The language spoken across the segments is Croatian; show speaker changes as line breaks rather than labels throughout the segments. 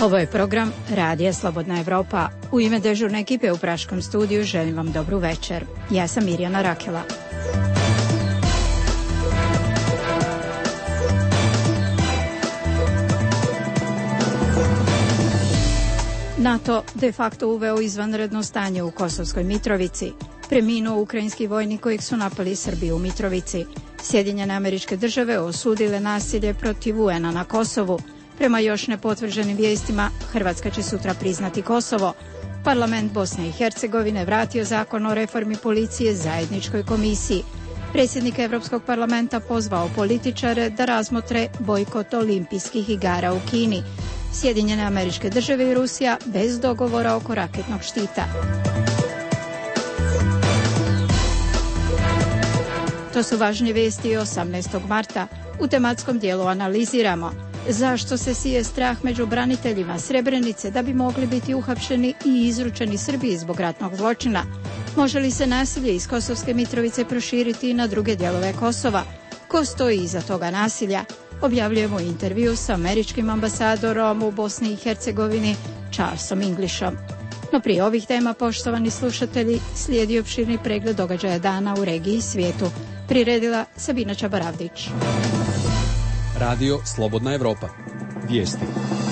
Ovo je program Radija Slobodna Evropa. U ime dežurne ekipe u Praškom studiju želim vam dobru večer. Ja sam Mirjana Rakela. NATO de facto uveo izvanredno stanje u Kosovskoj Mitrovici. Preminuo ukrajinski vojnik kojeg su napali Srbi u Mitrovici. Sjedinjene Američke Države osudile nasilje protiv UN-a na Kosovu. Prema još nepotvrđenim vijestima, Hrvatska će sutra priznati Kosovo. Parlament Bosne i Hercegovine vratio zakon o reformi policije zajedničkoj komisiji. Predsjednik Europskog parlamenta pozvao političare da razmotre bojkot olimpijskih igara u Kini. Sjedinjene Američke Države i Rusija bez dogovora oko raketnog štita. To su važnije vijesti 18. marta. U tematskom dijelu analiziramo zašto se sije strah među braniteljima Srebrenice da bi mogli biti uhapšeni i izručeni Srbiji zbog ratnog zločina. Može li se nasilje iz Kosovske Mitrovice proširiti i na druge dijelove Kosova? Ko stoji iza toga nasilja? Objavljujemo intervju s američkim ambasadorom u Bosni i Hercegovini Charlesom Englishom. No prije ovih tema, poštovani slušatelji, slijedi opširni pregled događaja dana u regiji i svijetu. Priredila Sabina Čabaravdić.
Radio Slobodna Evropa. Vijesti.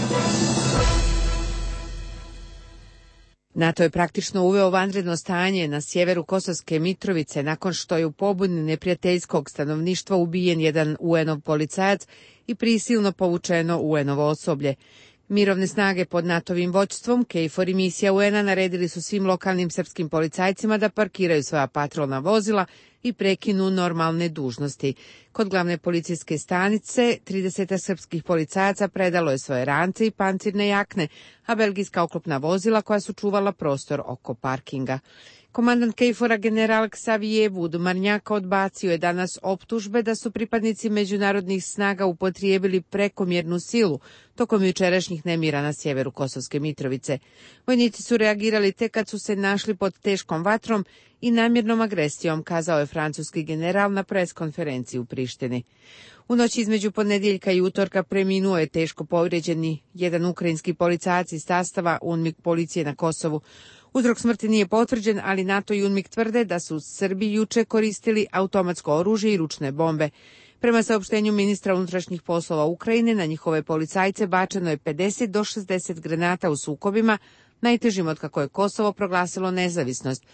NATO je praktično uveo vanredno stanje na sjeveru Kosovske Mitrovice nakon što je u pobuni neprijateljskog stanovništva ubijen jedan UN-ov policajac i prisilno povučeno UN-ovo osoblje. Mirovne snage pod NATO-vim vođstvom KFOR i misija UN-a naredili su svim lokalnim srpskim policajcima da parkiraju svoja patrolna vozila i prekinu normalne dužnosti. Kod glavne policijske stanice 30 srpskih policajaca predalo je svoje rance i pancirne jakne, a belgijska oklopna vozila koja su čuvala prostor oko parkinga. Komandant KFOR-a general Xavier Vudu-Marnjak odbacio je danas optužbe da su pripadnici međunarodnih snaga upotrijebili prekomjernu silu tokom jučerašnjih nemira na sjeveru Kosovske Mitrovice. Vojnici su reagirali tek kad su se našli pod teškom vatrom i namjernom agresijom, kazao je francuski general na preskonferenciji u Prištini. U noći između ponedjeljka i utorka preminuo je teško povrijeđeni jedan ukrajinski policajac iz sastava UNMIK policije na Kosovu. Uzrok smrti nije potvrđen, ali NATO i UNMIK tvrde da su Srbi juče koristili automatsko oružje i ručne bombe. Prema saopštenju ministra unutrašnjih poslova Ukrajine, na njihove policajce bačeno je 50 do 60 granata u sukobima, najtežim otkako je Kosovo proglasilo nezavisnost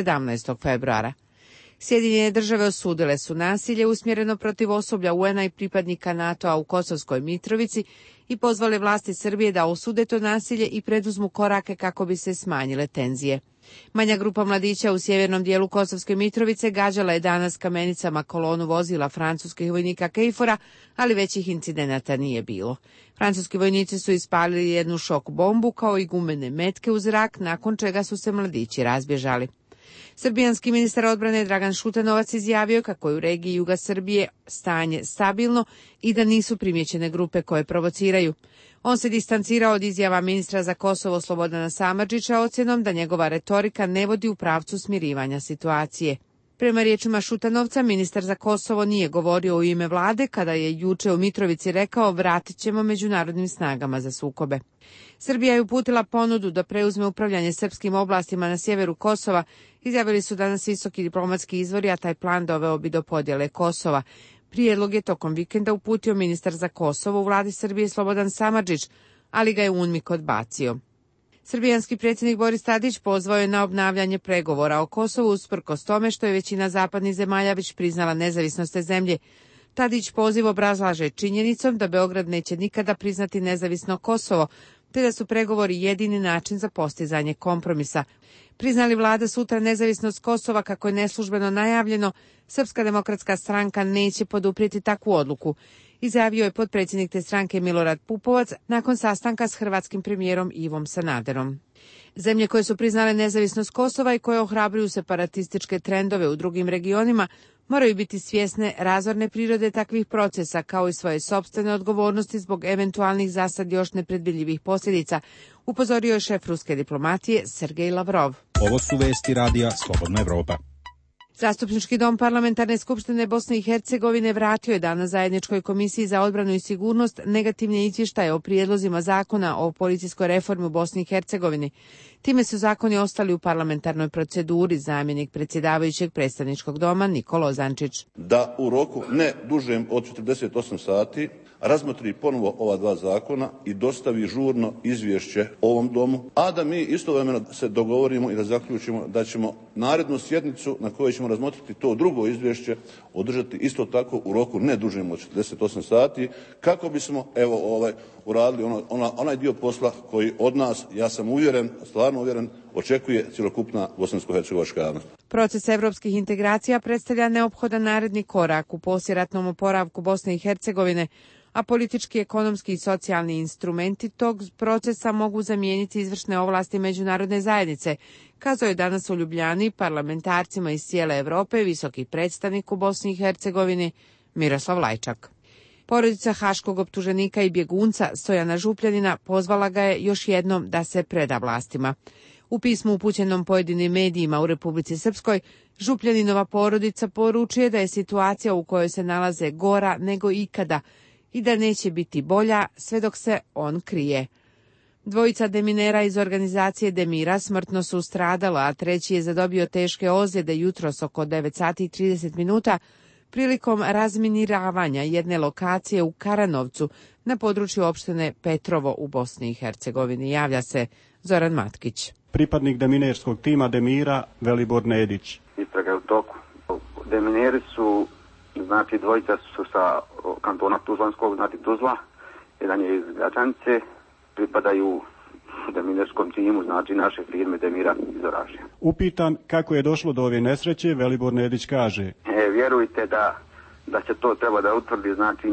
17. februara. Sjedinjene Države osudile su nasilje usmjereno protiv osoblja UN-a i pripadnika NATO-a u Kosovskoj Mitrovici i pozvale vlasti Srbije da osude to nasilje i preduzmu korake kako bi se smanjile tenzije. Manja grupa mladića u sjevernom dijelu Kosovske Mitrovice gađala je danas kamenicama kolonu vozila francuskih vojnika KFOR-a, ali većih incidenata nije bilo. Francuski vojnici su ispalili jednu šok bombu kao i gumene metke u zrak, nakon čega su se mladići razbježali. Srbijanski ministar odbrane Dragan Šutanovac izjavio kako je u regiji juga Srbije stanje stabilno i da nisu primijećene grupe koje provociraju. On se distancirao od izjava ministra za Kosovo Slobodana Samardžića ocjenom da njegova retorika ne vodi u pravcu smirivanja situacije. Prema riječima Šutanovca, ministar za Kosovo nije govorio u ime vlade kada je juče u Mitrovici rekao vratit ćemo međunarodnim snagama za sukobe. Srbija je uputila ponudu da preuzme upravljanje srpskim oblastima na sjeveru Kosova, izjavili su danas visoki diplomatski izvori, a taj plan doveo bi do podjele Kosova. Prijedlog je tokom vikenda uputio ministar za Kosovo u vladi Srbije Slobodan Samardžić, ali ga je UNMIK odbacio. Srbijanski predsjednik Boris Tadić pozvao je na obnavljanje pregovora o Kosovu usprkos tome što je većina zapadnih zemalja već priznala nezavisnost te zemlje. Tadić poziv obrazlaže činjenicom da Beograd neće nikada priznati nezavisno Kosovo, te da su pregovori jedini način za postizanje kompromisa. Priznali vlada sutra nezavisnost Kosova kako je neslužbeno najavljeno, Srpska demokratska stranka neće poduprijeti takvu odluku, izjavio je potpredsjednik te stranke Milorad Pupovac nakon sastanka s hrvatskim premijerom Ivom Sanaderom. Zemlje koje su priznale nezavisnost Kosova i koje ohrabruju separatističke trendove u drugim regionima moraju biti svjesne razorne prirode takvih procesa kao i svoje sopstvene odgovornosti zbog eventualnih za sad još nepredvidljivih posljedica, upozorio je šef ruske diplomatije Sergej Lavrov.
Ovo su vesti radija Slobodna Evropa.
Zastupnički dom Parlamentarne skupštine Bosne i Hercegovine vratio je danas zajedničkoj komisiji za odbranu i sigurnost negativne izvještaje o prijedlozima zakona o policijskoj reformi u Bosni i Hercegovini. Time su zakoni ostali u parlamentarnoj proceduri, zamjenik predsjedavajućeg predstavničkog doma Nikola Ozančić.
Da u roku ne dužem od 48 sati razmotri ponovo ova dva zakona i dostavi žurno izvješće ovom domu, a da mi istovremeno se dogovorimo i da zaključimo da ćemo narednu sjednicu na kojoj ćemo razmotriti to drugo izvješće održati isto tako u roku ne dužem od 48 sati kako bismo uradili onaj dio posla koji od nas, ja sam uvjeren, stvarno uvjeren, očekuje cjelokupna bosansko-hercegovačka javnost.
Proces evropskih integracija predstavlja neophodan naredni korak u poslijeratnom oporavku Bosne i Hercegovine, a politički, ekonomski i socijalni instrumenti tog procesa mogu zamijeniti izvršne ovlasti međunarodne zajednice, kazao je danas u Ljubljani parlamentarcima iz cijele Europe visoki predstavnik u Bosni i Hercegovini Miroslav Lajčak. Porodica haškog optuženika i bjegunca Stojana Župljanina pozvala ga je još jednom da se preda vlastima. U pismu upućenom pojedinim medijima u Republici Srpskoj, Župljaninova porodica poručuje da je situacija u kojoj se nalaze gora nego ikada i da neće biti bolja sve dok se on krije. Dvojica deminera iz organizacije Demira smrtno su stradala, a treći je zadobio teške ozljede jutros oko 9 sati i 30 minuta prilikom razminiravanja jedne lokacije u Karanovcu na području opštine Petrovo u Bosni i Hercegovini. Javlja se Zoran Matkić.
Pripadnik deminerskog tima Demira Velibor Nedić.
Istraga je u toku. Demineri su, dvojica su sa kantona Tuzlanskog, Tuzla, jedan je iz Gračanice, pripadaju deminerskom timu, naše firme Demira iz Orašja.
Upitan kako je došlo do ove nesreće, Velibor Nedić kaže:
vjerujte da se to treba da utvrdi,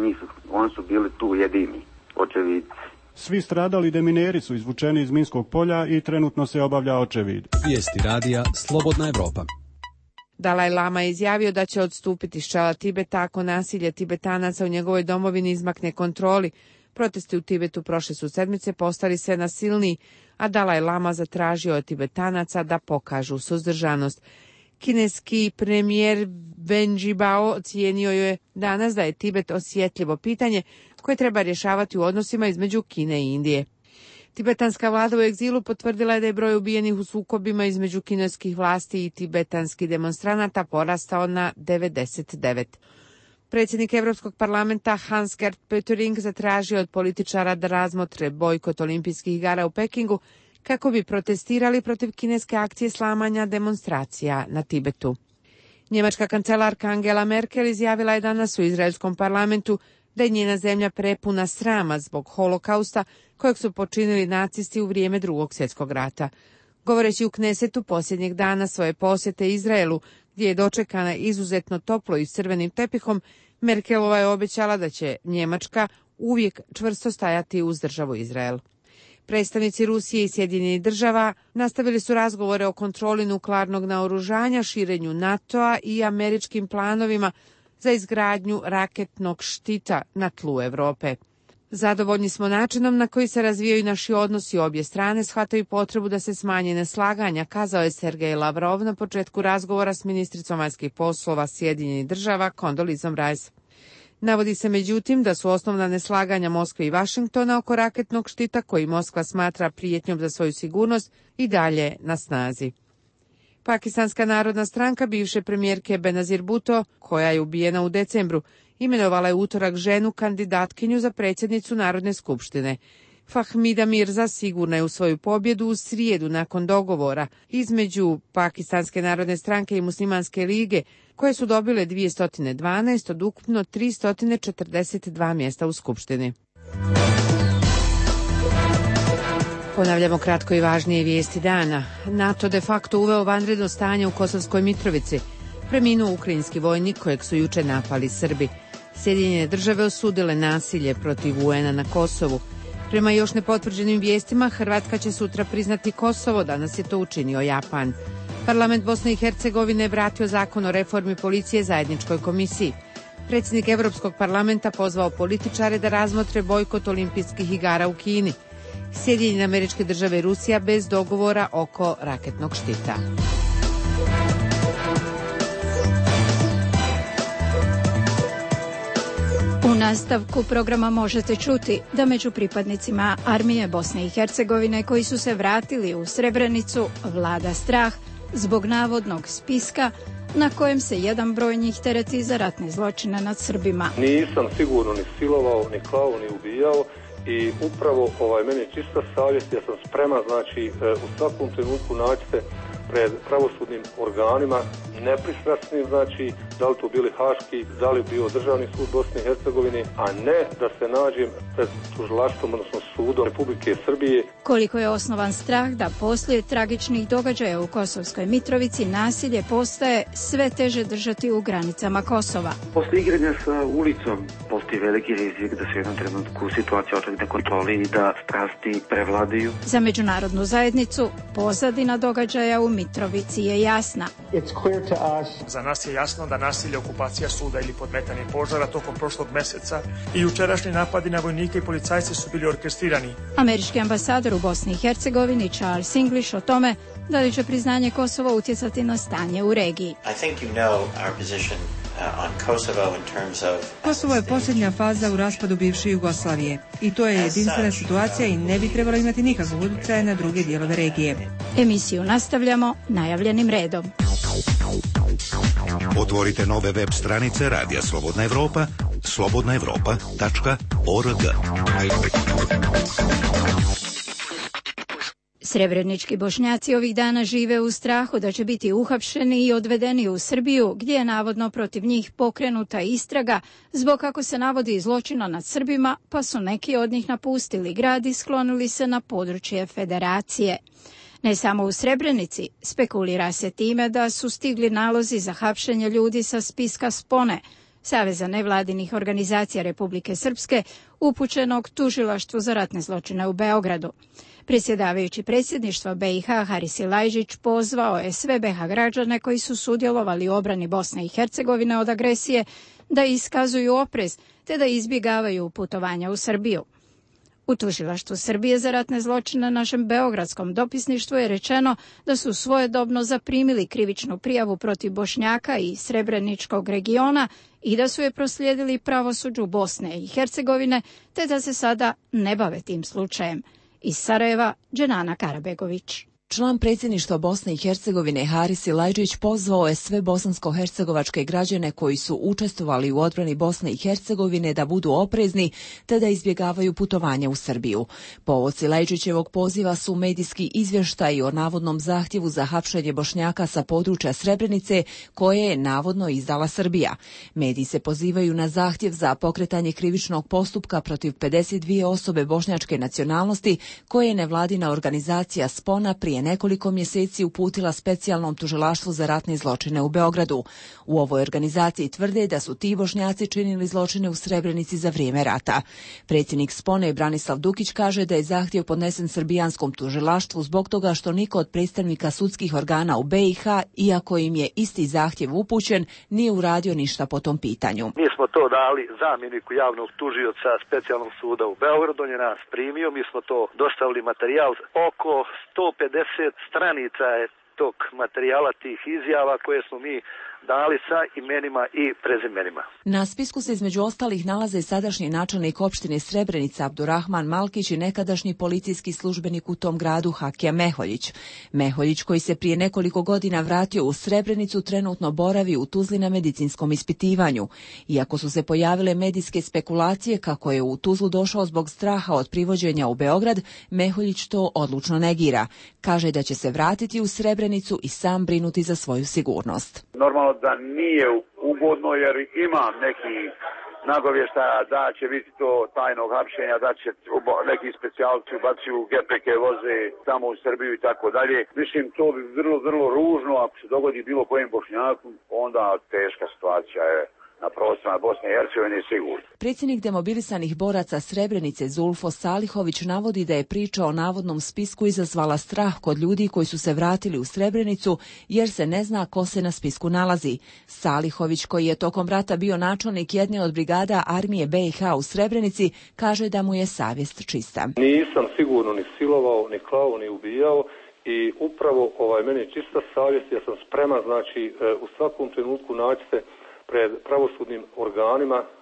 oni su bili tu jedini očevidci.
Svi stradali demineri su izvučeni iz minskog polja i trenutno se obavlja očevid.
Vijesti radija Slobodna Evropa.
Dalaj Lama je izjavio da će odstupiti s čela Tibeta ako nasilje Tibetanaca u njegovoj domovini izmakne kontroli. Protesti u Tibetu prošle su sedmice postali sve nasilniji, a Dalaj Lama zatražio od Tibetanaca da pokažu suzdržanost. Kineski premijer Wen Jiabao cijenio je danas da je Tibet osjetljivo pitanje koje treba rješavati u odnosima između Kine i Indije. Tibetanska vlada u egzilu potvrdila je da je broj ubijenih u sukobima između kineskih vlasti i tibetanskih demonstranata porastao na 99. Predsjednik Europskog parlamenta Hans-Gert Pöttering zatražio od političara da razmotre bojkot olimpijskih igara u Pekingu kako bi protestirali protiv kineske akcije slamanja demonstracija na Tibetu. Njemačka kancelarka Angela Merkel izjavila je danas u izraelskom parlamentu da je njena zemlja prepuna srama zbog holokausta kojeg su počinili nacisti u vrijeme Drugog svjetskog rata. Govoreći u Knesetu posljednjeg dana svoje posjete Izraelu, gdje je dočekana izuzetno toplo i s crvenim tepihom, Merkelova je obećala da će Njemačka uvijek čvrsto stajati uz državu Izrael. Predstavnici Rusije i Sjedinjenih država nastavili su razgovore o kontroli nuklearnog naoružanja, širenju NATO-a i američkim planovima za izgradnju raketnog štita na tlu Europe. Zadovoljni smo načinom na koji se razvijaju naši odnosi, obje strane shvataju potrebu da se smanje neslaganja, kazao je Sergej Lavrov na početku razgovora s ministricom vanjskih poslova Sjedinjenih država Kondolizom Rice. Navodi se međutim da su osnovna neslaganja Moskve i Vašingtona oko raketnog štita koji Moskva smatra prijetnjom za svoju sigurnost i dalje na snazi. Pakistanska narodna stranka bivše premijerke Benazir Bhutto, koja je ubijena u decembru, imenovala je utorak ženu kandidatkinju za predsjednicu Narodne skupštine. Fahmida Mirza sigurna je u svoju pobjedu u srijedu nakon dogovora između Pakistanske narodne stranke i Muslimanske lige, koje su dobile 212 od ukupno 342 mjesta u skupštini. Ponavljamo kratko i važnije vijesti dana. NATO de facto uveo vanredno stanje u Kosovskoj Mitrovici. Preminuo ukrajinski vojnik kojeg su juče napali Srbi. Sjedinjene države osudile nasilje protiv UN-a na Kosovu. Prema još nepotvrđenim vijestima, Hrvatska će sutra priznati Kosovo, danas je to učinio Japan. Parlament Bosne i Hercegovine vratio zakon o reformi policije zajedničkoj komisiji. Predsjednik Europskog parlamenta pozvao političare da razmotre bojkot olimpijskih igara u Kini. Sjedinjene Američke Države i Rusija bez dogovora oko raketnog štita.
U nastavku programa možete čuti da među pripadnicima armije Bosne i Hercegovine koji su se vratili u Srebrenicu vlada strah zbog navodnog spiska na kojem se jedan broj njih tereti za ratne zločine nad Srbima.
Nisam sigurno ni silovao, ni klao, ni ubijao i upravo meni je čista savjest, ja sam spreman, u svakom trenutku naći se pred pravosudnim organima, nepristrasnim, da li to bili Haški, da li bio Državni sud Bosne i Hercegovine, a ne da se nađem pred tužilaštvom, odnosno sudom Republike Srbije.
Koliko je osnovan strah da poslije tragičnih događaja u Kosovskoj Mitrovici nasilje postaje sve teže držati u granicama Kosova.
Posle igranja sa ulicom postoji veliki rizik da se u jednom trenutku situacija očekne kontroli i da strasti prevladaju.
Za međunarodnu zajednicu pozadina događaja u Mitrovici je jasna.
Za nas je jasno da nasilje, okupacija suda ili podmetanje požara tokom prošlog meseca i jučerašnji napadi na vojnike i policajce su bili orkestrirani.
Američki ambasador u Bosni i Hercegovini Charles English o tome da li će priznanje Kosova utjecati na stanje u regiji.
Kosovo je posljednja faza u raspadu bivše Jugoslavije i to je jedinstvena situacija i ne bi trebalo imati nikakvog utjecaja na druge dijelove regije.
Emisiju nastavljamo najavljenim redom.
Otvorite nove web stranice Radija Slobodna Evropa, slobodnaevropa.org.
Srebrenički Bošnjaci ovih dana žive u strahu da će biti uhapšeni i odvedeni u Srbiju, gdje je navodno protiv njih pokrenuta istraga zbog, kako se navodi, zločina nad Srbima, pa su neki od njih napustili grad i sklonili se na područje Federacije. Ne samo u Srebrenici, spekulira se time da su stigli nalozi za hapšenje ljudi sa spiska Spone, Saveza nevladinih organizacija Republike Srpske, upućenog Tužilaštvu za ratne zločine u Beogradu. Predsjedavajući predsjedništva BiH Haris Silajđić pozvao je sve BiH građane koji su sudjelovali u obrani Bosne i Hercegovine od agresije da iskazuju oprez te da izbjegavaju putovanja u Srbiju. U Tužilaštvu Srbije za ratne zločine našem beogradskom dopisništvu je rečeno da su svojedobno zaprimili krivičnu prijavu protiv Bošnjaka i Srebreničkog regiona i da su je proslijedili pravosuđu Bosne i Hercegovine, te da se sada ne bave tim slučajem. Iz Sarajeva, Dženana Karabegović.
Član predsjedništva Bosne i Hercegovine Haris Silajđić pozvao je sve bosansko-hercegovačke građane koji su učestvovali u odbrani Bosne i Hercegovine da budu oprezni te da izbjegavaju putovanja u Srbiju. Povod Silajđićevog poziva su medijski izvještaji o navodnom zahtjevu za hapšenje Bošnjaka sa područja Srebrenice koje je navodno izdala Srbija. Mediji se pozivaju na zahtjev za pokretanje krivičnog postupka protiv 52 osobe bošnjačke nacionalnosti koje je nevladina organizacija Spona prije nekoliko mjeseci uputila specijalnom tužilaštvu za ratne zločine u Beogradu. U ovoj organizaciji tvrde da su ti Bošnjaci činili zločine u Srebrenici za vrijeme rata. Predsjednik Spone Branislav Dukić kaže da je zahtjev podnesen srbijanskom tužilaštvu zbog toga što niko od predstavnika sudskih organa u BiH, iako im je isti zahtjev upućen, nije uradio ništa po tom pitanju.
Mi smo to dali zamjeniku javnog tužioca specijalnog suda u Beogradu, on je nas primio, mi smo to dostavili materijal, oko 150 stranica je tog materijala, tih izjava koje smo mi dali sa imenima i prezimenima.
Na spisku se između ostalih nalaze sadašnji načelnik opštine Srebrenica Abdurrahman Malkić i nekadašnji policijski službenik u tom gradu Hakija Meholjić. Meholjić, koji se prije nekoliko godina vratio u Srebrenicu, trenutno boravi u Tuzli na medicinskom ispitivanju. Iako su se pojavile medijske spekulacije kako je u Tuzlu došao zbog straha od privođenja u Beograd, Meholjić to odlučno negira. Kaže da će se vratiti u Srebrenicu i sam brinuti za svoju sigurnost.
Normalno da nije ugodno jer ima neki nagovještaja da će biti to tajnog hapšenja, da će neki specijalci ubacuju GPK voze tamo u Srbiju i tako dalje. Mislim, to bi vrlo ružno ako se dogodi bilo kojem Bošnjaku, onda teška situacija je na prostorima Bosne i Hercegovine sigurno.
Predsjednik demobilisanih boraca Srebrenice Zulfo Salihović navodi da je priča o navodnom spisku izazvala strah kod ljudi koji su se vratili u Srebrenicu jer se ne zna ko se na spisku nalazi. Salihović, koji je tokom rata bio načelnik jedne od brigada armije BiH u Srebrenici, kaže da mu je savjest čista.
Nisam sigurno ni silovao, ni klao, ni ubijao i upravo meni je čista savjest, ja sam spreman u svakom trenutku naći se pred pravosudnim organima,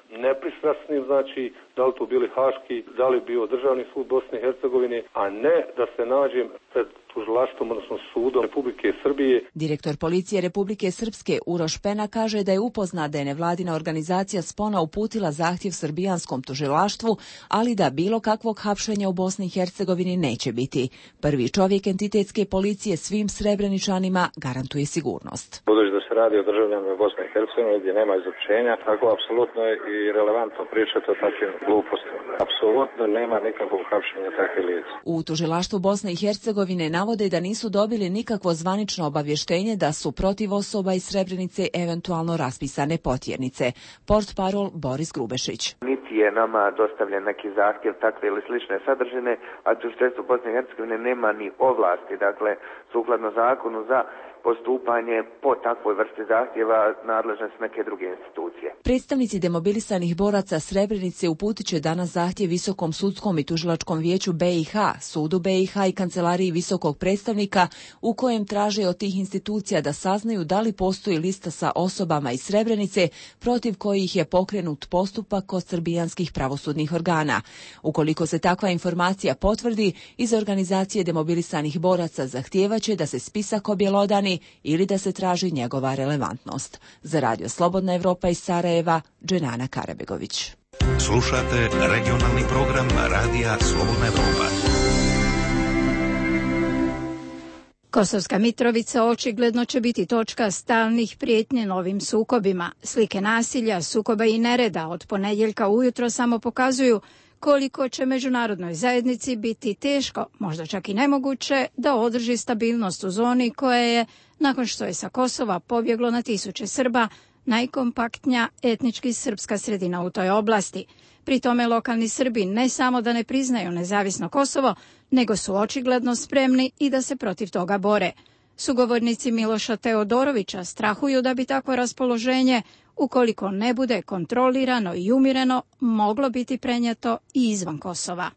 nepristrasnim, znači da li to bili haški, da li bio državni sud Bosne i Hercegovine, a ne da se nađem pred tužilaštvom, odnosno sudom Republike Srbije.
Direktor policije Republike Srpske Uroš Pena kaže da je upoznat da je nevladina organizacija Spona uputila zahtjev srbijanskom tužilaštvu, ali da bilo kakvog hapšenja u Bosni i Hercegovini neće biti. Prvi čovjek entitetske policije svim Srebreničanima garantuje sigurnost.
Budući da se radi o državljanima Bosne i Hercegovine gdje nema izručenja, tako apsolutno je i relevantno pričati o takvim glupostima. Apsolutno nema nikakvog hapšenja takvih lica.
U tužilaštvu Bosne i Hercegovine navode da nisu dobili nikakvo zvanično obavještenje da su protiv osoba iz Srebrenice eventualno raspisane potjernice. Portparol Boris Grubešić.
Niti je nama dostavljen neki zahtjev takve ili slične sadržine, a tužiteljstvo Bosne i Hercegovine nema ni ovlasti, dakle, sukladno zakonu za postupanje po takvoj vrsti zahtjeva nadležne su neke druge institucije.
Predstavnici demobilisanih boraca Srebrenice uputit će danas zahtjev Visokom sudskom i tužilačkom vijeću BiH, Sudu BiH i Kancelariji visokog predstavnika u kojem traže od tih institucija da saznaju da li postoji lista sa osobama iz Srebrenice protiv kojih je pokrenut postupak kod srbijanskih pravosudnih organa. Ukoliko se takva informacija potvrdi, iz organizacije demobilisanih boraca zahtijevaće da se spisak objelodani ili da se traži njegova relevantnost. Za Radio Slobodna Evropa iz Sarajeva, Dženana Karabegović.
Slušate regionalni program Radija Slobodna Evropa.
Kosovska Mitrovica očigledno će biti točka stalnih prijetnje novim sukobima. Slike nasilja, sukoba i nereda od ponedjeljka ujutro samo pokazuju koliko će međunarodnoj zajednici biti teško, možda čak i nemoguće, da održi stabilnost u zoni koja je, nakon što je sa Kosova pobjeglo na tisuće Srba, najkompaktnija etnički srpska sredina u toj oblasti. Pri tome lokalni Srbi ne samo da ne priznaju nezavisno Kosovo, nego su očigledno spremni i da se protiv toga bore. Sugovornici Miloša Teodorovića strahuju da bi takvo raspoloženje, ukoliko ne bude kontrolirano i umireno, moglo biti prenijeto i izvan Kosova.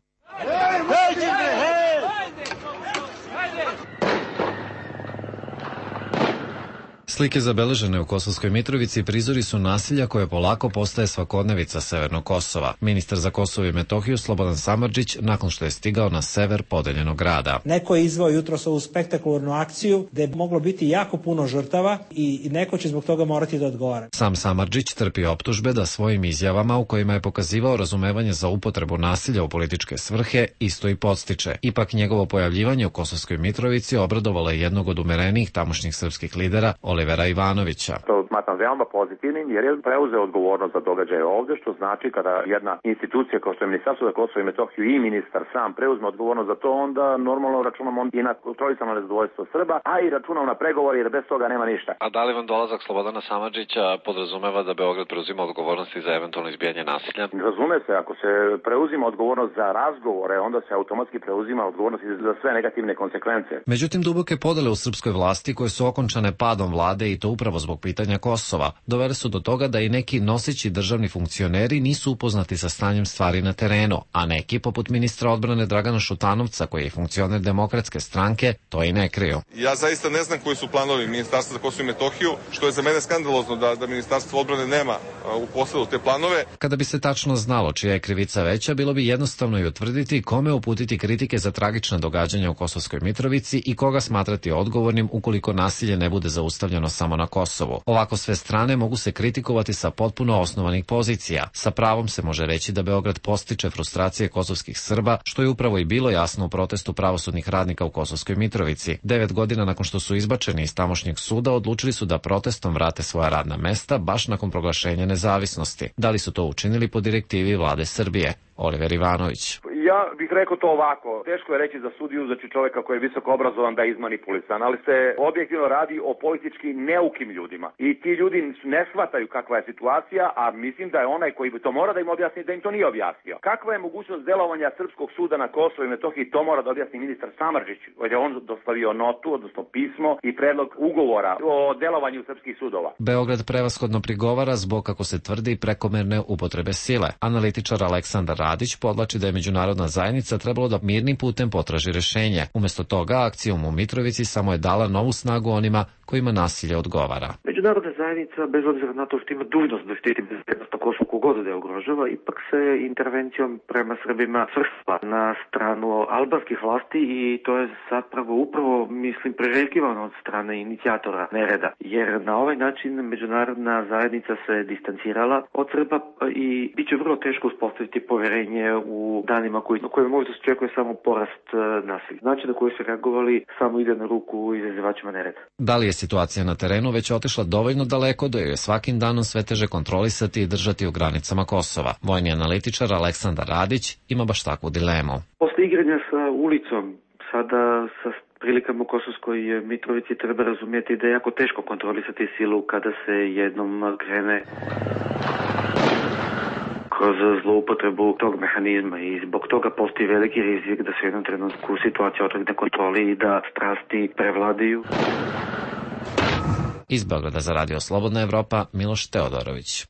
Slike zabeležene u Kosovskoj Mitrovici prizori su nasilja koje polako postaje svakodnevica severnog Kosova. Ministar za Kosovo i Metohiju Slobodan Samardžić, nakon što je stigao na sever podeljenog grada.
Neko je izveo jutros ovu spektakularnu akciju gde je moglo biti jako puno žrtava i neko će zbog toga morati da odgovara.
Sam Samardžić trpi optužbe da svojim izjavama u kojima je pokazivao razumevanje za upotrebu nasilja u političke svrhe isto i podstiče. Ipak njegovo pojavljivanje u Kosovskoj Mitrovici obradovalo je jednog od umerenijih tamošnjih srpskih lidera, Olivera Ivanovića.
To smatram veoma pozitivnim jer je preuzeo odgovornost za događaje ovdje, što znači kada jedna institucija kao što je Ministarstvo za Kosovo i Metohiju i ministar sam preuzme odgovornost za to, onda normalno računamo i na kontrolisano nezadovoljstvo Srba, a i računamo na pregovore jer bez toga nema ništa.
A da li vam dolazak Slobodana Samardžića podrazumeva da Beograd preuzima odgovornost i za eventualno izbijanje nasilja?
Razume se, ako se preuzima odgovornost za razgovore, onda se automatski preuzima odgovornost i za sve negativne konsekvence.
Međutim, duboke podele u srpskoj vlasti koje su okončane padom vlade i to upravo zbog pitanja Kosova, dovele su do toga da i neki noseći državni funkcioneri nisu upoznati sa stanjem stvari na terenu, a neki, poput ministra odbrane Dragana Šutanovca, koji je funkcioner Demokratske stranke, to i ne kriju.
Ja zaista ne znam koji su planovi Ministarstva za Kosovo i Metohiju, što je za mene skandalozno da Ministarstvo odbrane nema u posledu te planove.
Kada bi se tačno znalo čija je krivica veća, bilo bi jednostavno i utvrditi kome uputiti kritike za tragična događanja u Kosovskoj Mitrovici i koga smatrati odgovornim ukoliko nasilje ne bude zaustavljeno samo na Kosovu. Ovako sve strane mogu se kritikovati sa potpuno osnovanih pozicija. Sa pravom se može reći da Beograd postiče frustracije kosovskih Srba, što je upravo i bilo jasno u protestu pravosudnih radnika u Kosovskoj Mitrovici. 9 godina nakon što su izbačeni iz tamošnjeg suda, odlučili su da protestom vrate svoja radna mesta baš nakon proglašenja nezavisnosti. Da li su to učinili po direktivi vlade Srbije? Oliver Ivanović.
Ja bih rekao to ovako. Teško je reći za sudiju, znači čovjeka koji je visoko obrazovan da je izmanipulisan, ali se objektivno radi o politički neukim ljudima. I ti ljudi ne shvataju kakva je situacija, a mislim da je onaj koji to mora da im objasni, da im to nije objasnio. Kakva je mogućnost delovanja Srpskog suda na Kosovo i Metohiji, to mora da objasni ministar Samardžić, jer je on dostavio notu, odnosno pismo i predlog ugovora o delovanju srpskih sudova.
Beograd prevashodno prigovara zbog, kako se tvrdi, prekomerne upotrebe sile. Analitičar Aleksandar Radić podlači da je međunarodna međunarodna zajednica trebalo da mirnim putem potraži rešenje. Umesto toga, akcijom u Mitrovici samo je dala novu snagu onima kojima nasilje odgovara.
Međunarodna zajednica, bez obzira na to što ima dužnost da štiti bezbednost na Kosovu kogod da je ugrožava, ipak se intervencijom prema Srbima svrstala na stranu albanskih vlasti i to je zapravo upravo, mislim, priželjkivano od strane inicijatora nereda. Jer na ovaj način međunarodna zajednica se distancirala od Srba i bit će vrlo teško uspostaviti poverenje u danima koje možda se očekuje samo porast nasilja. Znači na koje su reagovali samo ide na ruku izazivačima nereda.
Da li je situacija na terenu već otišla dovoljno daleko da je svakim danom sve teže kontrolisati i držati u granicama Kosova? Vojni analitičar Aleksandar Radić ima baš takvu dilemu.
Posle igranja sa ulicom, sada sa prilikama u Kosovskoj Mitrovici treba razumjeti da je jako teško kontrolisati silu kada se jednom krene kroz zloupotrebu tog mehanizma i zbog toga postoji veliki rizik da se u jednom trenutku situacija otrgne kontroli i da strasti prevladaju.
Iz Beograda za Radio Slobodna Evropa, Miloš Teodorović.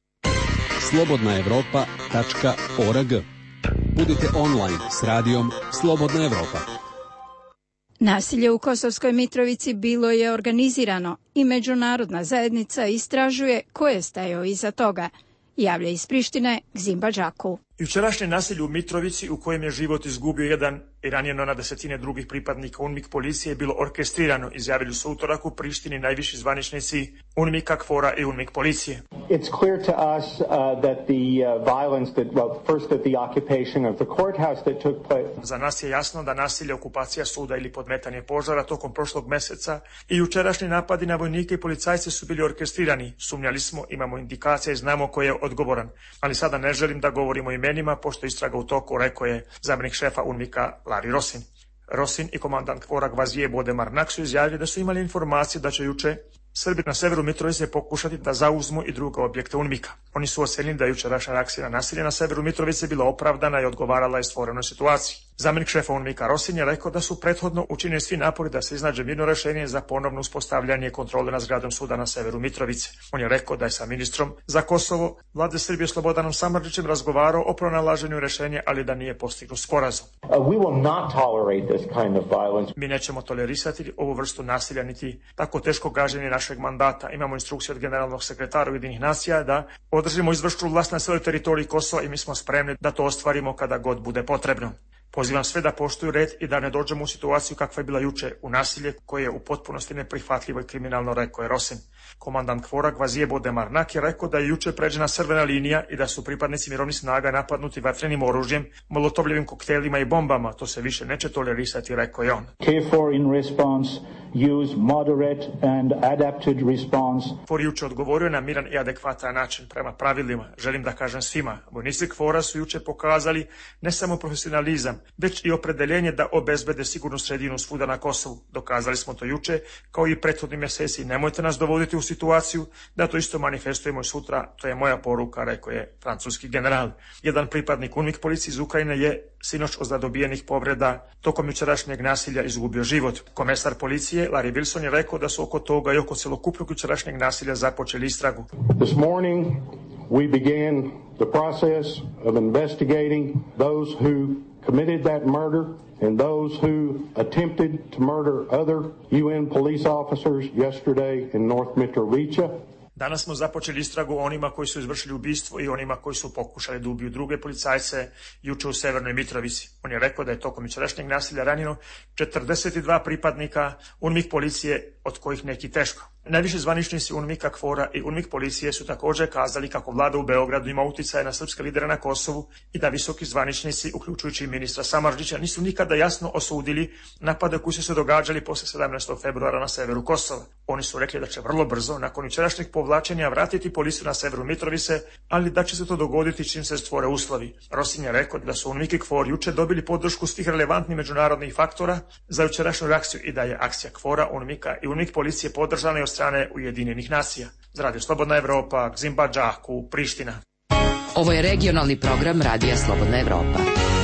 slobodnaevropa.org. Budite online s radijom Slobodna Evropa.
Nasilje u Kosovskoj Mitrovici bilo je organizirano i međunarodna zajednica istražuje ko je stajao iza toga, javlja iz Prištine Gzimba Džaku.
Jučerašnje nasilje u Mitrovici, u kojem je život izgubio jedan i ranjeno na desetine drugih pripadnika UNMIK policije, je bilo orkestrirano, izjavili su utorak u Prištini najviši zvaničnici UNMIK-a, KFOR-a i UNMIK policije.
It's clear to us that the violence first at the occupation of the courthouse that took place.
Za nas je jasno da nasilje, okupacija suda ili podmetanje požara tokom prošlog meseca i jučerašnji napadi na vojnike i policajce su bili orkestrirani. Sumnjali smo, imamo indikacije i znamo ko je odgovoran. Ali sada ne želim da govorimo imenima, pošto istraga u toku, rekao je zamjenik šefa UNMIK-a Lari Rosin. Rosin i komandant KFOR-a Gvazije Bodemar Nak su izjavili da su imali informacije da će juče Srbi na severu Mitrovice pokušati da zauzmu i druge objekte UNMIK-a. Oni su ocenili da je jučerašnja reakcija na nasilje na severu Mitrovice bila opravdana i odgovarala je stvorenoj situaciji. Zamjenik šefa UNMIK-a Rosin je rekao da su prethodno učinili svi napori da se iznađe mirno rešenje za ponovno uspostavljanje kontrole nad zgradom suda na severu Mitrovice. On je rekao da je sa ministrom za Kosovo vlade Srbije Slobodanom Samardžićem razgovarao o pronalaženju rešenja, ali da nije postignut sporazum. Mi nećemo tolerisati ovu vrstu nasilja niti tako teško gaženje našeg mandata. Imamo instrukciju od generalnog sekretara Ujedinjenih nacija da održimo izvršnu vlast na svojoj teritoriji Kosova i mi smo spremni da to ostvarimo kada god bude potrebno. Pozivam sve da poštuju red i da ne dođemo u situaciju kakva je bila juče, u nasilje koje je u potpunosti neprihvatljivo i kriminalno, rekao je Rosin. Komandant KFOR-a Gvazije Bodemar Nak je rekao da je juče pređena crvena linija i da su pripadnici mirovnih snaga napadnuti vatrenim oružjem, molotovljevim koktelima i bombama. To se više neće tolerisati, rekao je on.
KFOR in response use moderate and adapted response.
KFOR juče odgovorio na miran i adekvatan način prema pravilima. Želim da kažem svima, vojnici KFOR-a su juče pokazali ne samo profesionalizam, već i opredeljenje da obezbede sigurnu sredinu svuda na Kosovu. Dokazali smo to juče, kao i prethodni mjeseci. Nemojte nas dovoditi u situaciju da to isto manifestujemo sutra. To je moja poruka, rekao je francuski general. Jedan pripadnik UNMIK policije iz Ukrajine je sinoć od zadobijenih povreda tokom jučerašnjeg nasilja izgubio život. Komesar policije Larry Wilson je rekao da su oko toga i oko celokupnog jučerašnjeg nasilja započeli istragu.
This morning we began the process of investigating those who committed that murder and those who attempted to murder other UN police officers yesterday in North Mitrovica.
Danas smo započeli istragu o onima koji su izvršili ubistvo i onima koji su pokušali da ubiju druge policajce juče u Severnoj Mitrovici. On je rekao da je tokom jučerašnjeg nasilja ranjeno 42 pripadnika UNMIK policije, od kojih neki teško. Najviši zvaničnici UNMIK-a, KFOR-a i UNMIK policije su također kazali kako vlada u Beogradu ima uticaje na srpske lidere na Kosovu i da visoki zvaničnici, uključujući i ministra Samardžića, nisu nikada jasno osudili napade koji su se događali posle 17. februara na severu Kosova. Oni su rekli da će vrlo brzo, nakon jučerašnjeg povlačenja, vratiti policiju na severu Mitrovice, ali da će se to dogoditi čim se stvore uslovi. Rosin je rekao da su UNMIK i KFOR juče dobili podršku svih relevantnih međunarodnih faktora za jučerašnju reakciju i da je akcija KFOR-a, UNMIK-a i UNMIK policije podržana i od strane Ujedinjenih nacija. Za Radio Slobodna Evropa, Gzimba Džaku, Priština.
Ovo je regionalni program Radija Slobodna Evropa.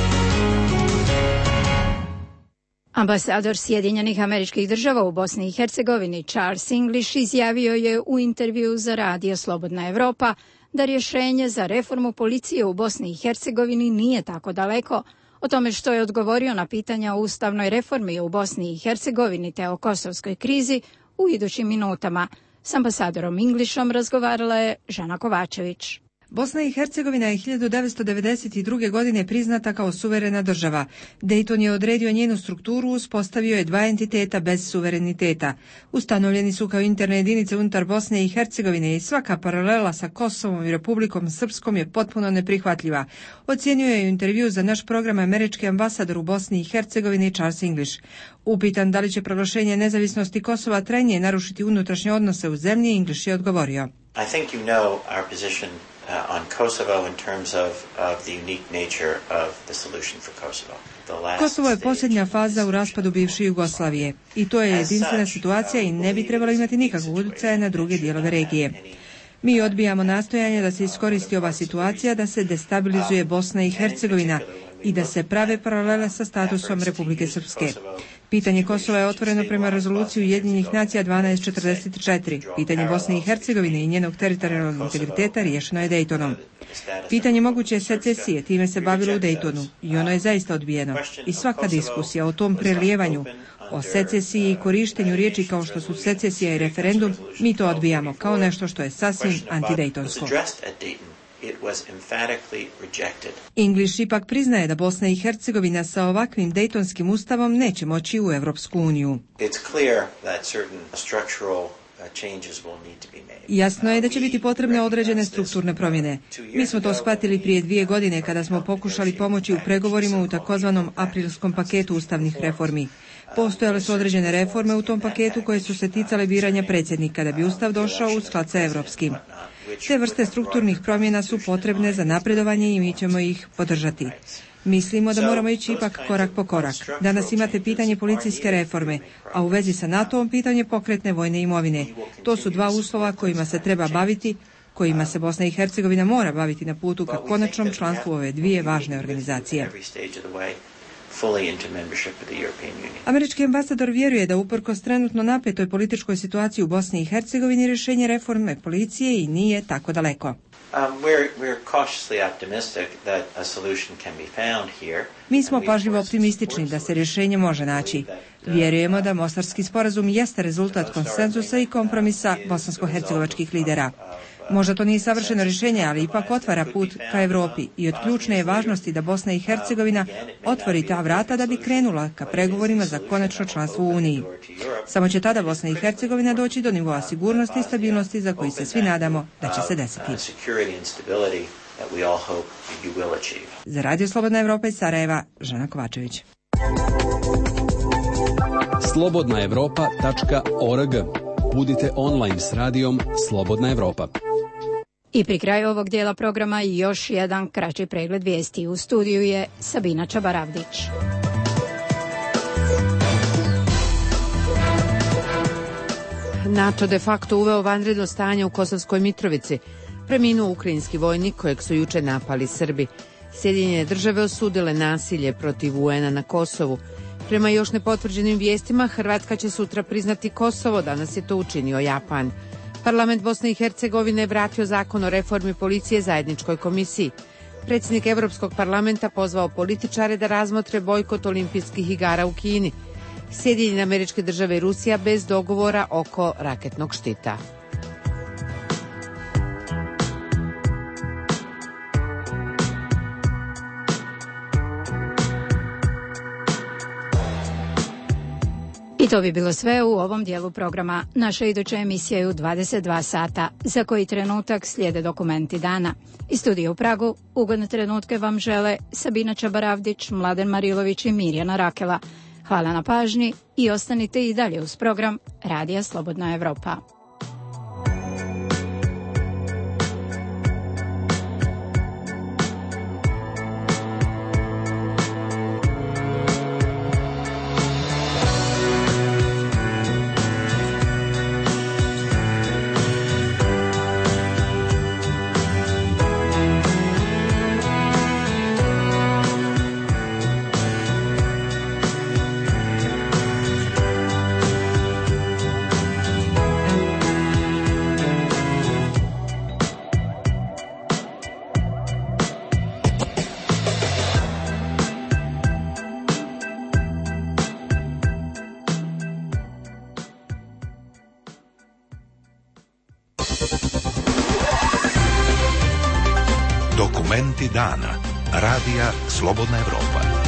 Ambasador Sjedinjenih Američkih Država u Bosni i Hercegovini Charles English izjavio je u intervju za Radio Slobodna Evropa da rješenje za reformu policije u Bosni i Hercegovini nije tako daleko, O tome što je odgovorio na pitanja o ustavnoj reformi u Bosni i Hercegovini te o kosovskoj krizi u idućim minutama. S ambasadorom Englishom razgovarala je Žana Kovačević.
Bosna i Hercegovina je 1992. godine priznata kao suverena država. Dayton je odredio njenu strukturu, uspostavio je dva entiteta bez suvereniteta. Ustanovljeni su kao interne jedinice unutar Bosne i Hercegovine i svaka paralela sa Kosovom i Republikom Srpskom je potpuno neprihvatljiva. Ocijenio je u intervju za naš program američki ambasador u Bosni i Hercegovini Charles English. Upitan da li će proglašenje nezavisnosti Kosova trajnije narušiti unutrašnje odnose u zemlji, English je odgovorio.
I think you know our position on Kosovo in terms of the unique nature of the solution for Kosovo.
Kosovo je posljednja faza u raspadu bivše Jugoslavije i to je jedinstvena situacija i ne bi trebalo imati nikakvog utjecaja na druge dijelove regije. Mi odbijamo nastojanje da se iskoristi ova situacija, da se destabilizuje Bosna i Hercegovina i da se prave paralele sa statusom Republike Srpske. Pitanje Kosova je otvoreno prema rezoluciji Ujedinjenih nacija 1244. Pitanje Bosne i Hercegovine i njenog teritorijalnog integriteta riješeno je Daytonom. Pitanje moguće secesije time se bavilo u Daytonu i ono je zaista odbijeno. I svaka diskusija o tom prelijevanju, o secesiji i korištenju riječi kao što su secesija i referendum, mi to odbijamo kao nešto što je sasvim antidejtonsko. English ipak priznaje da Bosna i Hercegovina sa ovakvim Dejtonskim ustavom neće moći u Evropsku uniju. Jasno je da će biti potrebne određene strukturne promjene. Mi smo to shvatili prije 2 godine kada smo pokušali pomoći u pregovorima u takozvanom aprilskom paketu ustavnih reformi. Postojale su određene reforme u tom paketu koje su se ticale biranja predsjednika da bi ustav došao u sklad sa evropskim. Te vrste strukturnih promjena su potrebne za napredovanje i mi ćemo ih podržati. Mislimo da moramo ići ipak korak po korak. Danas imate pitanje policijske reforme, a u vezi sa NATO-om pitanje pokretne vojne imovine. To su dva uslova kojima se treba baviti, kojima se Bosna i Hercegovina mora baviti na putu ka konačnom članstvu ove dvije važne organizacije. Američki ambasador vjeruje da uprkos trenutno napetoj političkoj situaciji u Bosni i Hercegovini rješenje reforme policije i nije tako daleko. Mi smo pažljivo optimistični da se rješenje može naći. Vjerujemo da Mostarski sporazum jeste rezultat konsenzusa i kompromisa bosansko-hercegovačkih lidera. Možda to nije savršeno rješenje, ali ipak otvara put ka Europi i od ključne je važnosti da Bosna i Hercegovina otvori ta vrata da bi krenula ka pregovorima za konačno članstvo u Uniji. Samo će tada Bosna i Hercegovina doći do nivoa sigurnosti i stabilnosti za koji se svi nadamo da će se desiti. Za Radio Slobodna Evropa iz Sarajeva, Žana Kovačević.
slobodnaevropa.org. Budite online s radijom Slobodna Evropa.
I pri kraju ovog dijela programa još jedan kraći pregled vijesti. U studiju je Sabina Čabaravdić.
NATO de facto uveo vanredno stanje u Kosovskoj Mitrovici. Preminuo ukrajinski vojnik kojeg su juče napali Srbi. Sjedinjene države osudile nasilje protiv UN-a na Kosovu. Prema još nepotvrđenim vijestima, Hrvatska će sutra priznati Kosovo, danas je to učinio Japan. Parlament Bosne i Hercegovine vratio zakon o reformi policije zajedničkoj komisiji. Predsjednik Europskog parlamenta pozvao političare da razmotre bojkot olimpijskih igara u Kini. Sjedinjene Američke Države i Rusija bez dogovora oko raketnog štita.
I to bi bilo sve u ovom dijelu programa. Naša iduća emisija je u 22 sata. Za koji trenutak slijede dokumenti dana. Iz studija u Pragu ugodne trenutke vam žele Sabina Čabaravdić, Mladen Marilović i Mirjana Rakela. Hvala na pažnji i ostanite i dalje uz program Radija Slobodna Evropa.
Dokumenti dana. Radija Slobodna Evropa.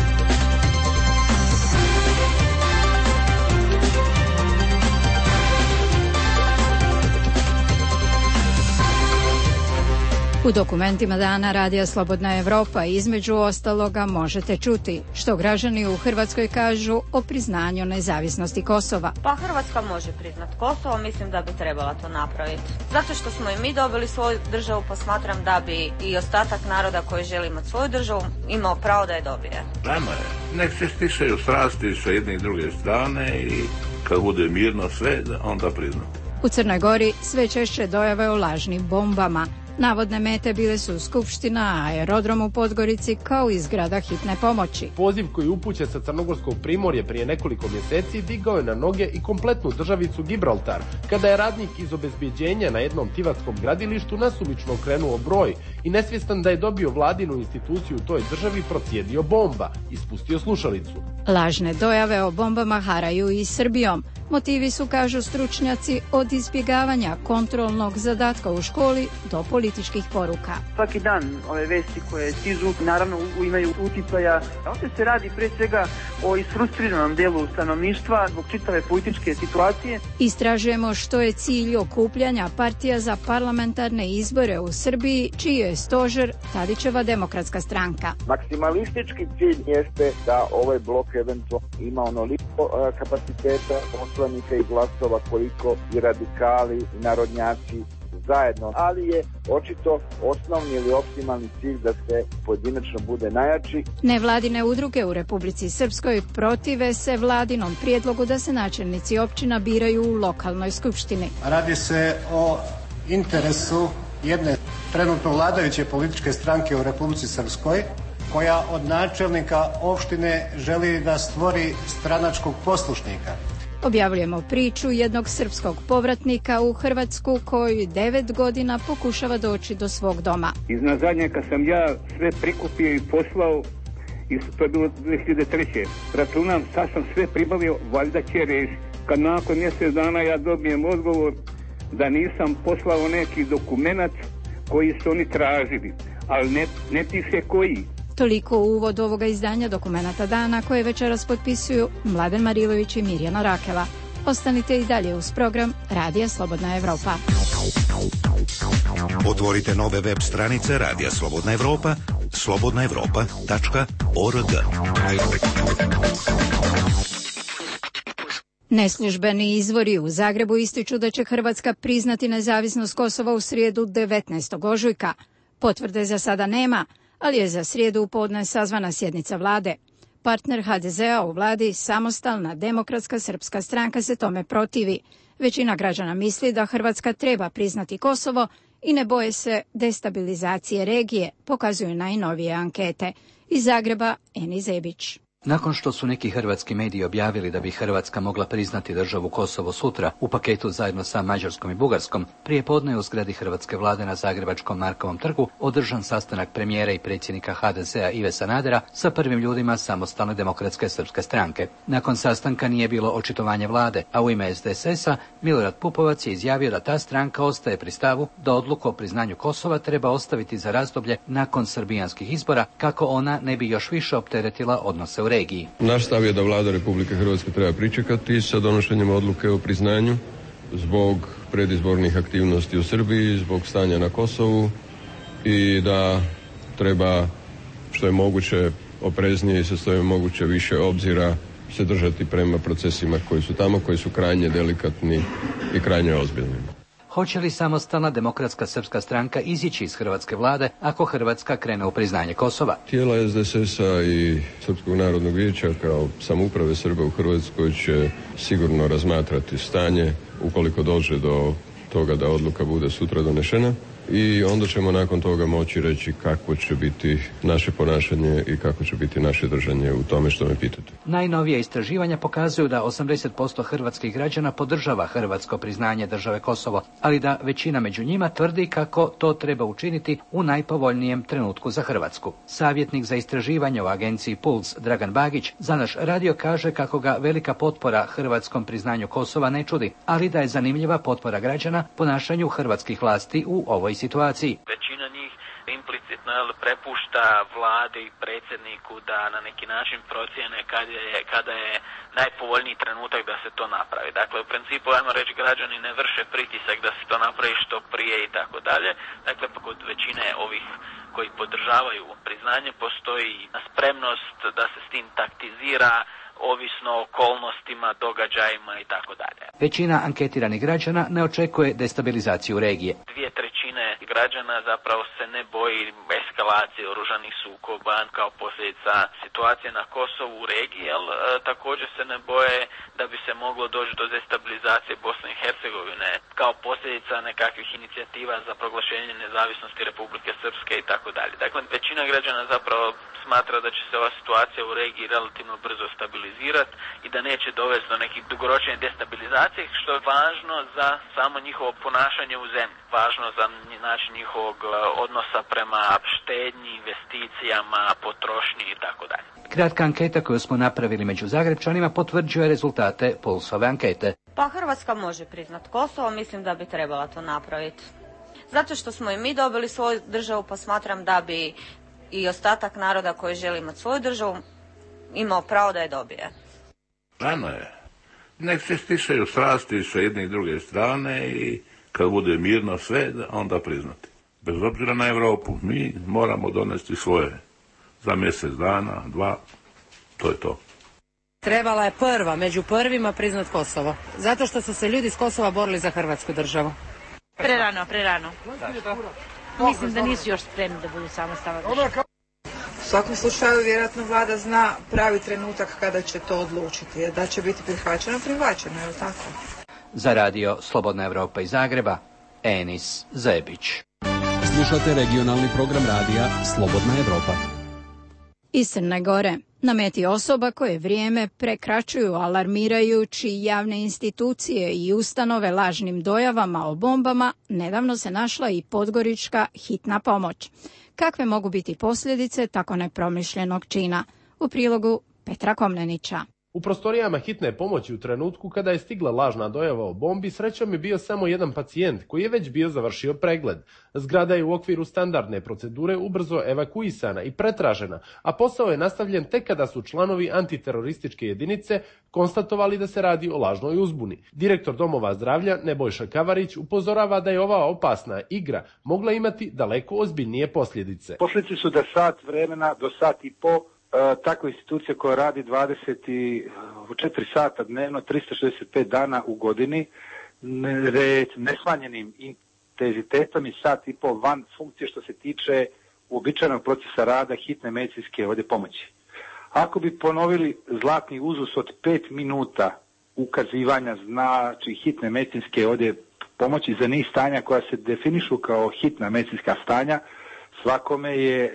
U dokumentima dana Radija Slobodna Evropa između ostaloga možete čuti što građani u Hrvatskoj kažu o priznanju nezavisnosti Kosova.
Pa Hrvatska može priznat Kosovo, mislim da bi trebala to napraviti. Zato što smo i mi dobili svoju državu, pa smatram da bi i ostatak naroda koji želi imati svoju državu imao pravo da je dobije.
Nema je. Nek se stišaju strasti sa jedne i druge strane i kad bude mirno sve, onda prizna.
U Crnoj Gori sve češće dojave o lažnim bombama. Navodne mete bile su Skupština, aerodrom u Podgorici kao i zgrada hitne pomoći.
Poziv koji upućen sa Crnogorskog primorja prije nekoliko mjeseci digao je na noge i kompletnu državicu Gibraltar, kada je radnik iz obezbjeđenja na jednom tivatskom gradilištu nasumično okrenuo broj i nesvjestan da je dobio vladinu instituciju u toj državi procijedio bomba i spustio slušalicu.
Lažne dojave o bombama haraju i Srbijom. Motivi su, kažu stručnjaci, od izbjegavanja kontrolnog zadatka u školi do političkih poruka.
Svaki dan ove vesti koje stižu naravno imaju uticaja. Ovdje se radi pre svega o isfrustriranom delu stanovništva zbog čitave političke situacije.
Istražujemo što je cilj okupljanja partija za parlamentarne izbore u Srbiji, čiji je stožer Tadićeva Demokratska stranka.
Maksimalistički cilj jeste da ovaj blok eventualno ima onoliko kapaciteta poslanika i glasova koliko i radikali i narodnjaci zajedno, ali je očito osnovni ili optimalni cilj da se pojedinačno bude najjači.
Nevladine udruge u Republici Srpskoj protive se vladinom prijedlogu da se načelnici općina biraju u lokalnoj skupštini.
Radi se o interesu jedne trenutno vladajuće političke stranke u Republici Srpskoj, koja od načelnika opštine želi da stvori stranačkog poslušnika.
Objavljujemo priču jednog srpskog povratnika u Hrvatsku koji 9 godina pokušava doći do svog doma.
Iznad zadnje kad sam ja sve prikupio i poslao, i to je bilo 2003. Računam, sad sam sve pribavio, valjda će rešiti. Kad nakon mjesec dana ja dobijem odgovor da nisam poslao neki dokumenat koji su oni tražili, ali ne piše koji.
Toliko u uvodu ovoga izdanja Dokumenata dana koje večeras potpisuju Mladen Marilović i Mirjana Rakela. Ostanite i dalje uz program Radija Slobodna Evropa.
Otvorite nove web stranice Radija Slobodna Evropa, slobodnaevropa.org.
Neslužbeni izvori u Zagrebu ističu da će Hrvatska priznati nezavisnost Kosova u srijedu 19. ožujka. Potvrde za sada nema, ali je za srijedu u podne sazvana sjednica vlade. Partner HDZ-a u vladi, Samostalna demokratska srpska stranka, se tome protivi. Većina građana misli da Hrvatska treba priznati Kosovo i ne boje se destabilizacije regije, pokazuju najnovije ankete. Iz Zagreba, Eni Zebić.
Nakon što su neki hrvatski mediji objavili da bi Hrvatska mogla priznati državu Kosovo sutra u paketu zajedno sa Mađarskom i Bugarskom, prije podne u zgradi hrvatske vlade na Zagrebačkom Markovom trgu održan sastanak premijera i predsjednika HDZ-a Ive Sanadera sa prvim ljudima Samostalne demokratske srpske stranke. Nakon sastanka nije bilo očitovanje vlade, a u ime SDSS-a Milorad Pupovac je izjavio da ta stranka ostaje pri stavu da odluku o priznanju Kosova treba ostaviti za razdoblje nakon srbijanskih izbora, kako ona ne bi još više opteretila odnose u regiji.
Naš stav je da vlada Republike Hrvatske treba pričekati sa donošenjem odluke o priznanju zbog predizbornih aktivnosti u Srbiji, zbog stanja na Kosovu i da treba što je moguće opreznije i sa što je moguće više obzira se držati prema procesima koji su tamo, koji su krajnje delikatni i krajnje ozbiljni.
Hoće li Samostalna demokratska srpska stranka izići iz hrvatske vlade ako Hrvatska krene u priznanje Kosova?
Tijela SDSS-a i Srpskog narodnog vijeća kao samouprave Srba u Hrvatskoj će sigurno razmatrati stanje ukoliko dođe do toga da odluka bude sutra donešena i onda ćemo nakon toga moći reći kako će biti naše ponašanje i kako će biti naše držanje u tome što me pitate.
Najnovije istraživanja pokazuju da 80% hrvatskih građana podržava hrvatsko priznanje države Kosovo, ali da većina među njima tvrdi kako to treba učiniti u najpovoljnijem trenutku za Hrvatsku. Savjetnik za istraživanje u agenciji Puls Dragan Bagić za naš radio kaže kako ga velika potpora hrvatskom priznanju Kosova ne čudi, ali da je zanimljiva potpora građana ponašanju hrvatskih vlasti u ovoj situaciji.
Većina njih implicitno prepušta vladi i predsjedniku da na neki način procijene kada je najpovoljniji trenutak da se to napravi. Dakle, u principu, ajmo reći, građani ne vrše pritisak da se to napravi što prije i tako dalje. Dakle, kod većine ovih koji podržavaju priznanje postoji spremnost da se s tim taktizira, ovisno o okolnostima, događajima i tako dalje.
Većina anketiranih građana ne očekuje destabilizaciju regije.
2/3 građana zapravo se ne boji eskalacije oružanih sukoba kao posljedica situacije na Kosovu u regiji, ali također se ne boje da bi se moglo doći do destabilizacije Bosne i Hercegovine kao posljedica nekakvih inicijativa za proglašenje nezavisnosti Republike Srpske i tako dalje. Dakle, većina građana zapravo smatra da će se ova situacija u regiji relativno brzo stabilizirati i da neće dovesti do nekih dugoročne destabilizacije, što je važno za samo njihovo ponašanje u zemlji, važno za način njihovog odnosa prema štednji, investicijama, potrošnji i tako dalje.
Kratka anketa koju smo napravili među Zagrebčanima potvrđuje rezultate Pulsove ankete.
Pa Hrvatska može priznat Kosovo, mislim da bi trebala to napraviti. Zato što smo i mi dobili svoju državu, pa smatram da bi i ostatak naroda koji želi imati svoju državu imao pravo da je dobije.
Rano je. Nek se stišaju strasti sa jedne i druge strane i kad bude mirno sve, onda priznati. Bez obzira na Europu, mi moramo donesti svoje za mjesec dana, 2, to je to.
Trebala je prva, među prvima priznat Kosovo. Zato što su se ljudi s Kosova borili za Hrvatsku državu.
Prerano. Mislim da nisu još spremni da budu samostalna država.
U svakom slučaju vjerojatno vlada zna pravi trenutak kada će to odlučiti. Da će biti prihvaćeno, je li tako?
Za radio Slobodna Evropa iz Zagreba, Enis Zebić.
Slušate regionalni program radija Slobodna Evropa.
Iz Crne Gore na meti osoba koje vrijeme prekračuju alarmirajući javne institucije i ustanove lažnim dojavama o bombama, nedavno se našla i podgorička hitna pomoć. Kakve mogu biti posljedice tako nepromišljenog čina? U prilogu Petra Komnenića.
U prostorijama hitne pomoći u trenutku kada je stigla lažna dojava o bombi, srećom je bio samo jedan pacijent koji je već bio završio pregled. Zgrada je u okviru standardne procedure ubrzo evakuisana i pretražena, a posao je nastavljen tek kada su članovi antiterorističke jedinice konstatovali da se radi o lažnoj uzbuni. Direktor domova zdravlja Nebojša Kavarić upozorava da je ova opasna igra mogla imati daleko ozbiljnije posljedice.
Posljedice su da sat vremena do sat i po takva institucija koja radi 24 sata dnevno, 365 dana u godini, nesmanjenim intenzitetom i sat i pol van funkcije što se tiče uobičajenog procesa rada hitne medicinske pomoći. Ako bi ponovili zlatni uzus od 5 minuta ukazivanja, znači hitne medicinske pomoći za niz stanja koja se definišu kao hitna medicinska stanja, svakome je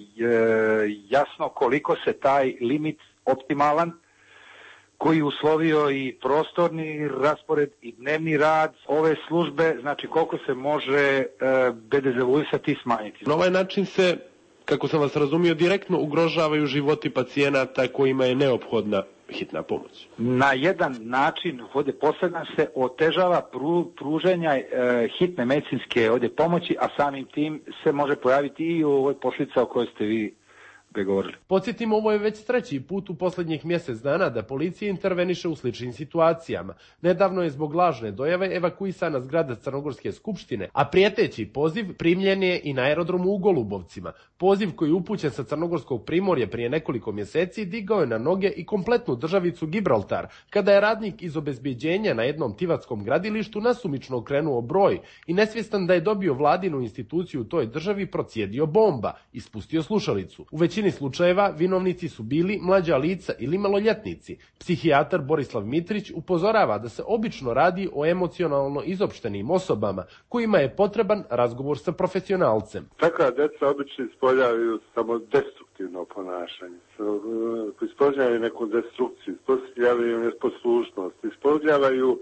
jasno koliko se taj limit optimalan, koji uslovio i prostorni raspored i dnevni rad ove službe, znači koliko se može dedezavuisati i smanjiti.
Na ovaj način se, kako sam vas razumio, direktno ugrožavaju životi pacijenata kojima je neophodna hitna pomoć.
Na jedan način posebno se otežava pruženja hitne medicinske pomoći, a samim tim se može pojaviti i u ovoj posljedica o kojoj ste vi govorili.
Podsjetimo, ovo je već treći put u posljednjih mjesec dana da policija interveniše u sličnim situacijama. Nedavno je zbog lažne dojave evakuisana zgrada Crnogorske skupštine, a prijeteći poziv primljen je i na aerodromu u Golubovcima. Poziv koji je upućen sa Crnogorskog primorja prije nekoliko mjeseci digao je na noge i kompletnu državicu Gibraltar, kada je radnik iz obezbjeđenja na jednom tivatskom gradilištu nasumično okrenuo broj i nesvjestan da je dobio vladinu instituciju u toj državi procijedio bomba i spustio slušalicu. U većini većini slučajeva vinovnici su bili mlađa lica ili maloljetnici. Psihijatar Borislav Mitrić upozorava da se obično radi o emocionalno izopštenim osobama kojima je potreban razgovor sa profesionalcem.
Takva deca obično ispoljavaju samo destruktivno ponašanje, ispoljavaju neku destrukciju, ispoljavaju neposlušnost, ispoljavaju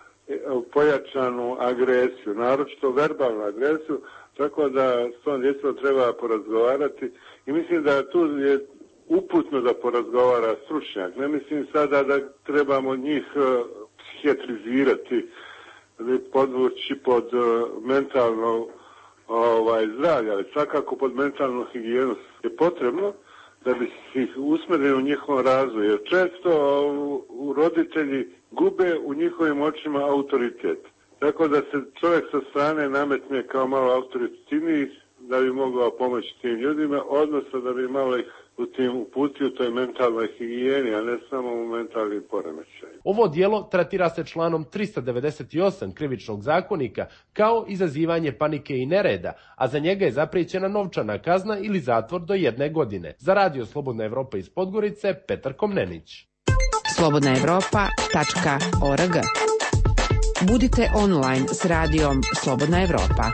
pojačanu agresiju, naročito verbalnu agresiju, tako da s tom djecom treba porazgovarati i mislim da tu je uputno da porazgovara stručnjak. Ne mislim sada da trebamo njih psihijatrizirati ili podvući pod mentalno zdravlje, ali svakako pod mentalnu higijenu je potrebno da bi ih usmjerili u njihovom razvoju, jer često roditelji gube u njihovim očima autoritet. Tako da se čovjek sa strane nametne kao malo autoritativniji da bi mogao pomoći tim ljudima, odnosno da bi malo ih uputio u toj mentalnoj higijeni, a ne samo u mentalnim poremećajima.
Ovo djelo tretira se članom 398 krivičnog zakonika kao izazivanje panike i nereda, a za njega je zapriječena novčana kazna ili zatvor do 1 godine. Za Radio Slobodna Evropa iz Podgorice, Petar Komnenić.
slobodnaevropa.org. Budite online s radijom Slobodna Evropa.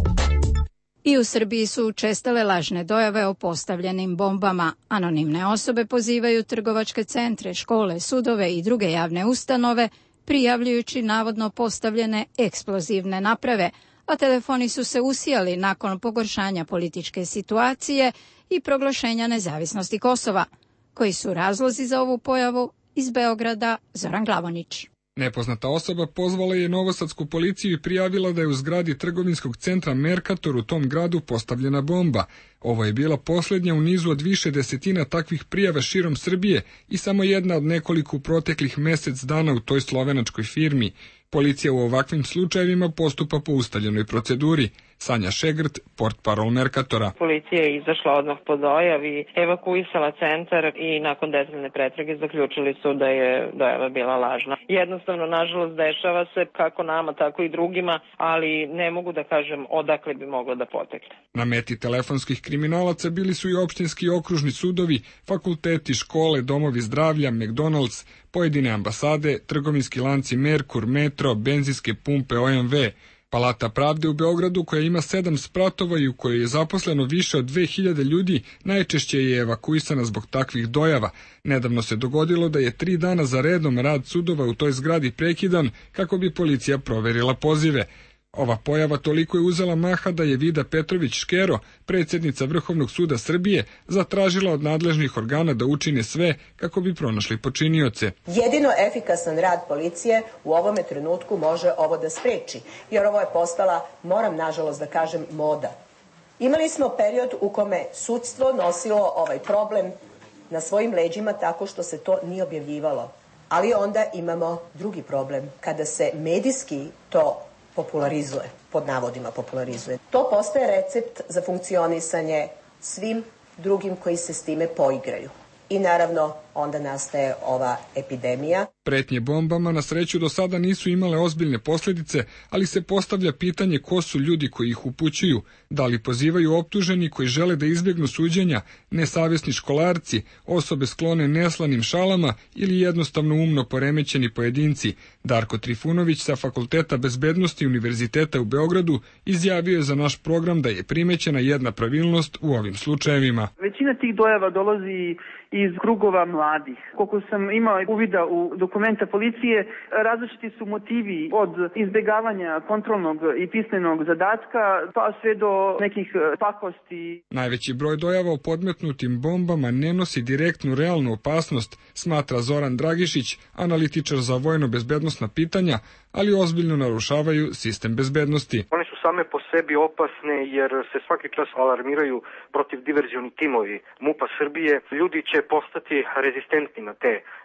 I u Srbiji su učestale lažne dojave o postavljenim bombama. Anonimne osobe pozivaju trgovačke centre, škole, sudove i druge javne ustanove, prijavljujući navodno postavljene eksplozivne naprave, a telefoni su se usijali nakon pogoršanja političke situacije i proglašenja nezavisnosti Kosova. Koji su razlozi za ovu pojavu? Iz Beograda, Zoran Glavonić.
Nepoznata osoba pozvala je novosadsku policiju i prijavila da je u zgradi trgovinskog centra Mercator u tom gradu postavljena bomba. Ovo je bila posljednja u nizu od više desetina takvih prijava širom Srbije i samo jedna od nekoliko u proteklih mjesec dana u toj slovenačkoj firmi. Policija u ovakvim slučajevima postupa po ustaljenoj proceduri. Sanja Šegrt, portparol Mercatora.
Policija je izašla odmah po dojavi, evakuisala centar i nakon detaljne pretrage zaključili su da je dojava bila lažna. Jednostavno, nažalost, dešava se kako nama, tako i drugima, ali ne mogu da kažem odakle bi moglo da potekne.
Na meti telefonskih kriminalaca bili su i opštinski i okružni sudovi, fakulteti, škole, domovi zdravlja, McDonald's, pojedine ambasade, trgovinski lanci Merkur, Metro, benzinske pumpe OMV. Palata pravde u Beogradu, koja ima 7 spratova i u kojoj je zaposleno više od 2000 ljudi, najčešće je evakuisana zbog takvih dojava. Nedavno se dogodilo da je 3 dana za redom rad sudova u toj zgradi prekidan kako bi policija proverila pozive. Ova pojava toliko je uzela maha da je Vida Petrović Škero, predsjednica Vrhovnog suda Srbije, zatražila od nadležnih organa da učine sve kako bi pronašli počinioce.
Jedino efikasan rad policije u ovome trenutku može ovo da spreči, jer ovo je postala, moram nažalost da kažem, moda. Imali smo period u kome sudstvo nosilo ovaj problem na svojim leđima tako što se to nije objavljivalo. Ali onda imamo drugi problem, kada se medijski to popularizuje, pod navodima popularizuje. To postaje recept za funkcionisanje svim drugim koji se s time poigraju. I naravno, onda nastaje ova epidemija.
Pretnje bombama na sreću do sada nisu imale ozbiljne posljedice, ali se postavlja pitanje ko su ljudi koji ih upućuju, da li pozivaju optuženi koji žele da izbjegnu suđenja, nesavjesni školarci, osobe sklone neslanim šalama ili jednostavno umno poremećeni pojedinci. Darko Trifunović sa Fakulteta bezbednosti Univerziteta u Beogradu izjavio je za naš program da je primećena jedna pravilnost u ovim slučajevima.
Većina tih dojava dolazi iz krugova mladih. Koliko sam imao uvida u dokumenta policije, različiti su motivi od izbjegavanja kontrolnog i pismenog zadatka pa sve do nekih pakosti.
Najveći broj dojava o podmetnutim bombama ne nosi direktnu realnu opasnost, smatra Zoran Dragišić, analitičar za vojno-bezbednosna pitanja, ali ozbiljno narušavaju sistem bezbednosti.
One su same po sebi opasne jer se svaki čas alarmiraju protiv diverzioni timovi MUP-a Srbije. Ljudi će postati rezistentni na te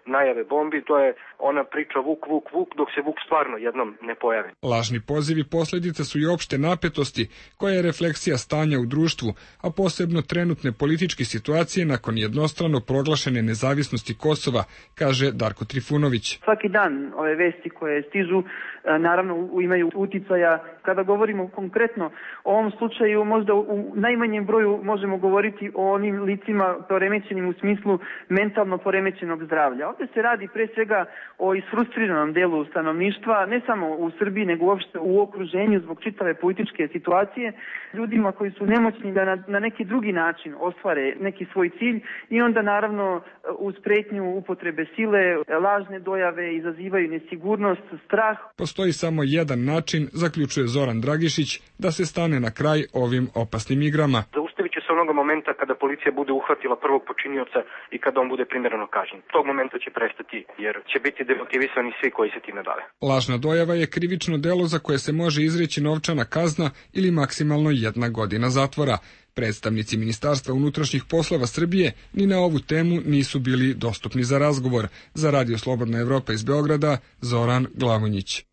najave bombi. To je ona priča vuk, vuk, vuk, dok se vuk stvarno jednom ne pojavi.
Lažni pozivi posljedica su i opšte napetosti, koja je refleksija stanja u društvu, a posebno trenutne političke situacije nakon jednostrano proglašene nezavisnosti Kosova, kaže Darko Trifunović.
Svaki dan ove vesti koje stižu naravno imaju uticaja. Kada govorimo konkretno o ovom slučaju, možda u najmanjem broju možemo govoriti o onim licima poremećenim u smislu mentalno poremećenog zdravlja. Ovdje se radi pre svega o isfrustriranom delu stanovništva, ne samo u Srbiji, nego uopšte u okruženju zbog čitave političke situacije, ljudima koji su nemoćni da na neki drugi način ostvare neki svoj cilj i onda naravno uz pretnju upotrebe sile, lažne dojave izazivaju nesigurnost, strah.
Postoji samo jedan način, zaključuje Zoran Dragišić, da se stane na kraj ovim opasnim igrama.
Zaustavit će se onoga momenta kada policija bude uhvatila prvog počinioca i kada on bude primjereno kažnjen. Tog momenta će prestati jer će biti demotivisani svi koji se time bave.
Lažna dojava je krivično delo za koje se može izreći novčana kazna ili maksimalno 1 godina zatvora. Predstavnici Ministarstva unutrašnjih poslova Srbije ni na ovu temu nisu bili dostupni za razgovor. Za Radio Slobodna Evropa iz Beograda, Zoran Glavonjić.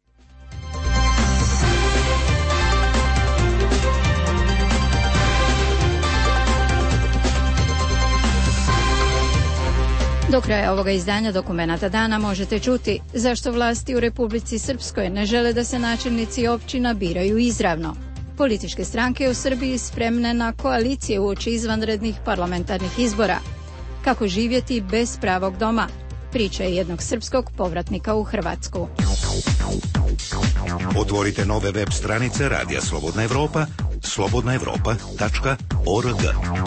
Do kraja ovoga izdanja Dokumenata dana možete čuti zašto vlasti u Republici Srpskoj ne žele da se načelnici općina biraju izravno. Političke stranke u Srbiji spremne na koalicije uoči izvanrednih parlamentarnih izbora. Kako živjeti bez pravog doma? Priča je jednog srpskog povratnika u Hrvatsku.
Otvorite nove web stranice Radija Slobodna Evropa, slobodnaevropa.org.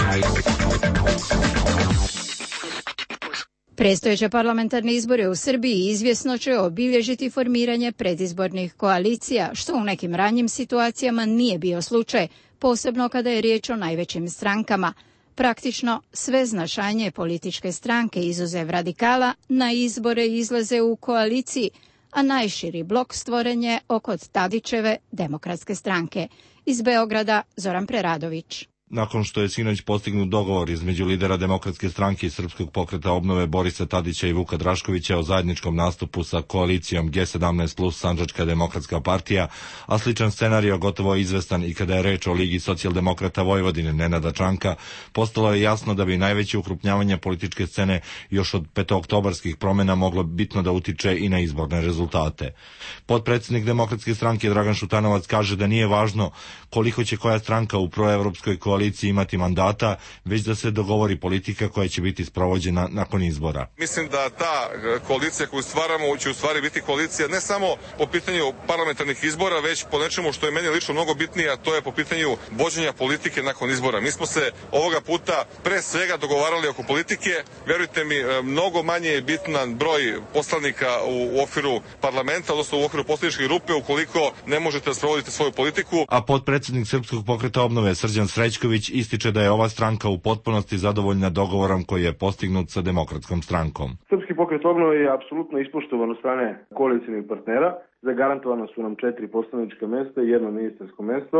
Predstojeće parlamentarne izbore u Srbiji izvjesno će obilježiti formiranje predizbornih koalicija, što u nekim ranjim situacijama nije bio slučaj, posebno kada je riječ o najvećim strankama. Praktično sve značajnije političke stranke, izuzev radikala, na izbore izlaze u koaliciji, a najširi blok stvoren je oko Tadićeve Demokratske stranke. Iz Beograda, Zoran Preradović.
Nakon što je sinoć postignut dogovor između lidera Demokratske stranke i Srpskog pokreta obnove Borisa Tadića i Vuka Draškovića o zajedničkom nastupu sa koalicijom G17 plus Sandžačka demokratska partija, a sličan scenario gotovo izvestan i kada je reč o Ligi socijaldemokrata Vojvodine Nenada Čanka, postalo je jasno da bi najveće ukrupnjavanje političke scene još od petooktobarskih promjena moglo bitno da utiče i na izborne rezultate. Potpredsjednik Demokratske stranke Dragan Šutanovac kaže da nije važno koliko će koja stranka u proevropskoj koaliciji imati mandata, već da se dogovori politika koja će biti sprovođena nakon izbora.
Mislim da ta koalicija koju stvaramo će u stvari biti koalicija ne samo po pitanju parlamentarnih izbora, već po nečemu što je meni lično mnogo bitnije, a to je po pitanju vođenja politike nakon izbora. Mi smo se ovoga puta pre svega dogovarali oko politike. Verujte mi, mnogo manje je bitan broj poslanika u okviru parlamenta, odnosno u okviru poslaničke grupe, ukoliko ne možete da sprovodite svoju politiku.
A potpredsjednik Srpskog pokreta obnove Srđan Srećković ističe da je ova stranka u potpunosti zadovoljna dogovorom koji je postignut sa Demokratskom strankom.
Srpski pokret obnove je apsolutno ispoštovan od strane koalicijnih partnera. Zagarantovano su nam 4 poslanička mesta i 1 ministarsko mesto,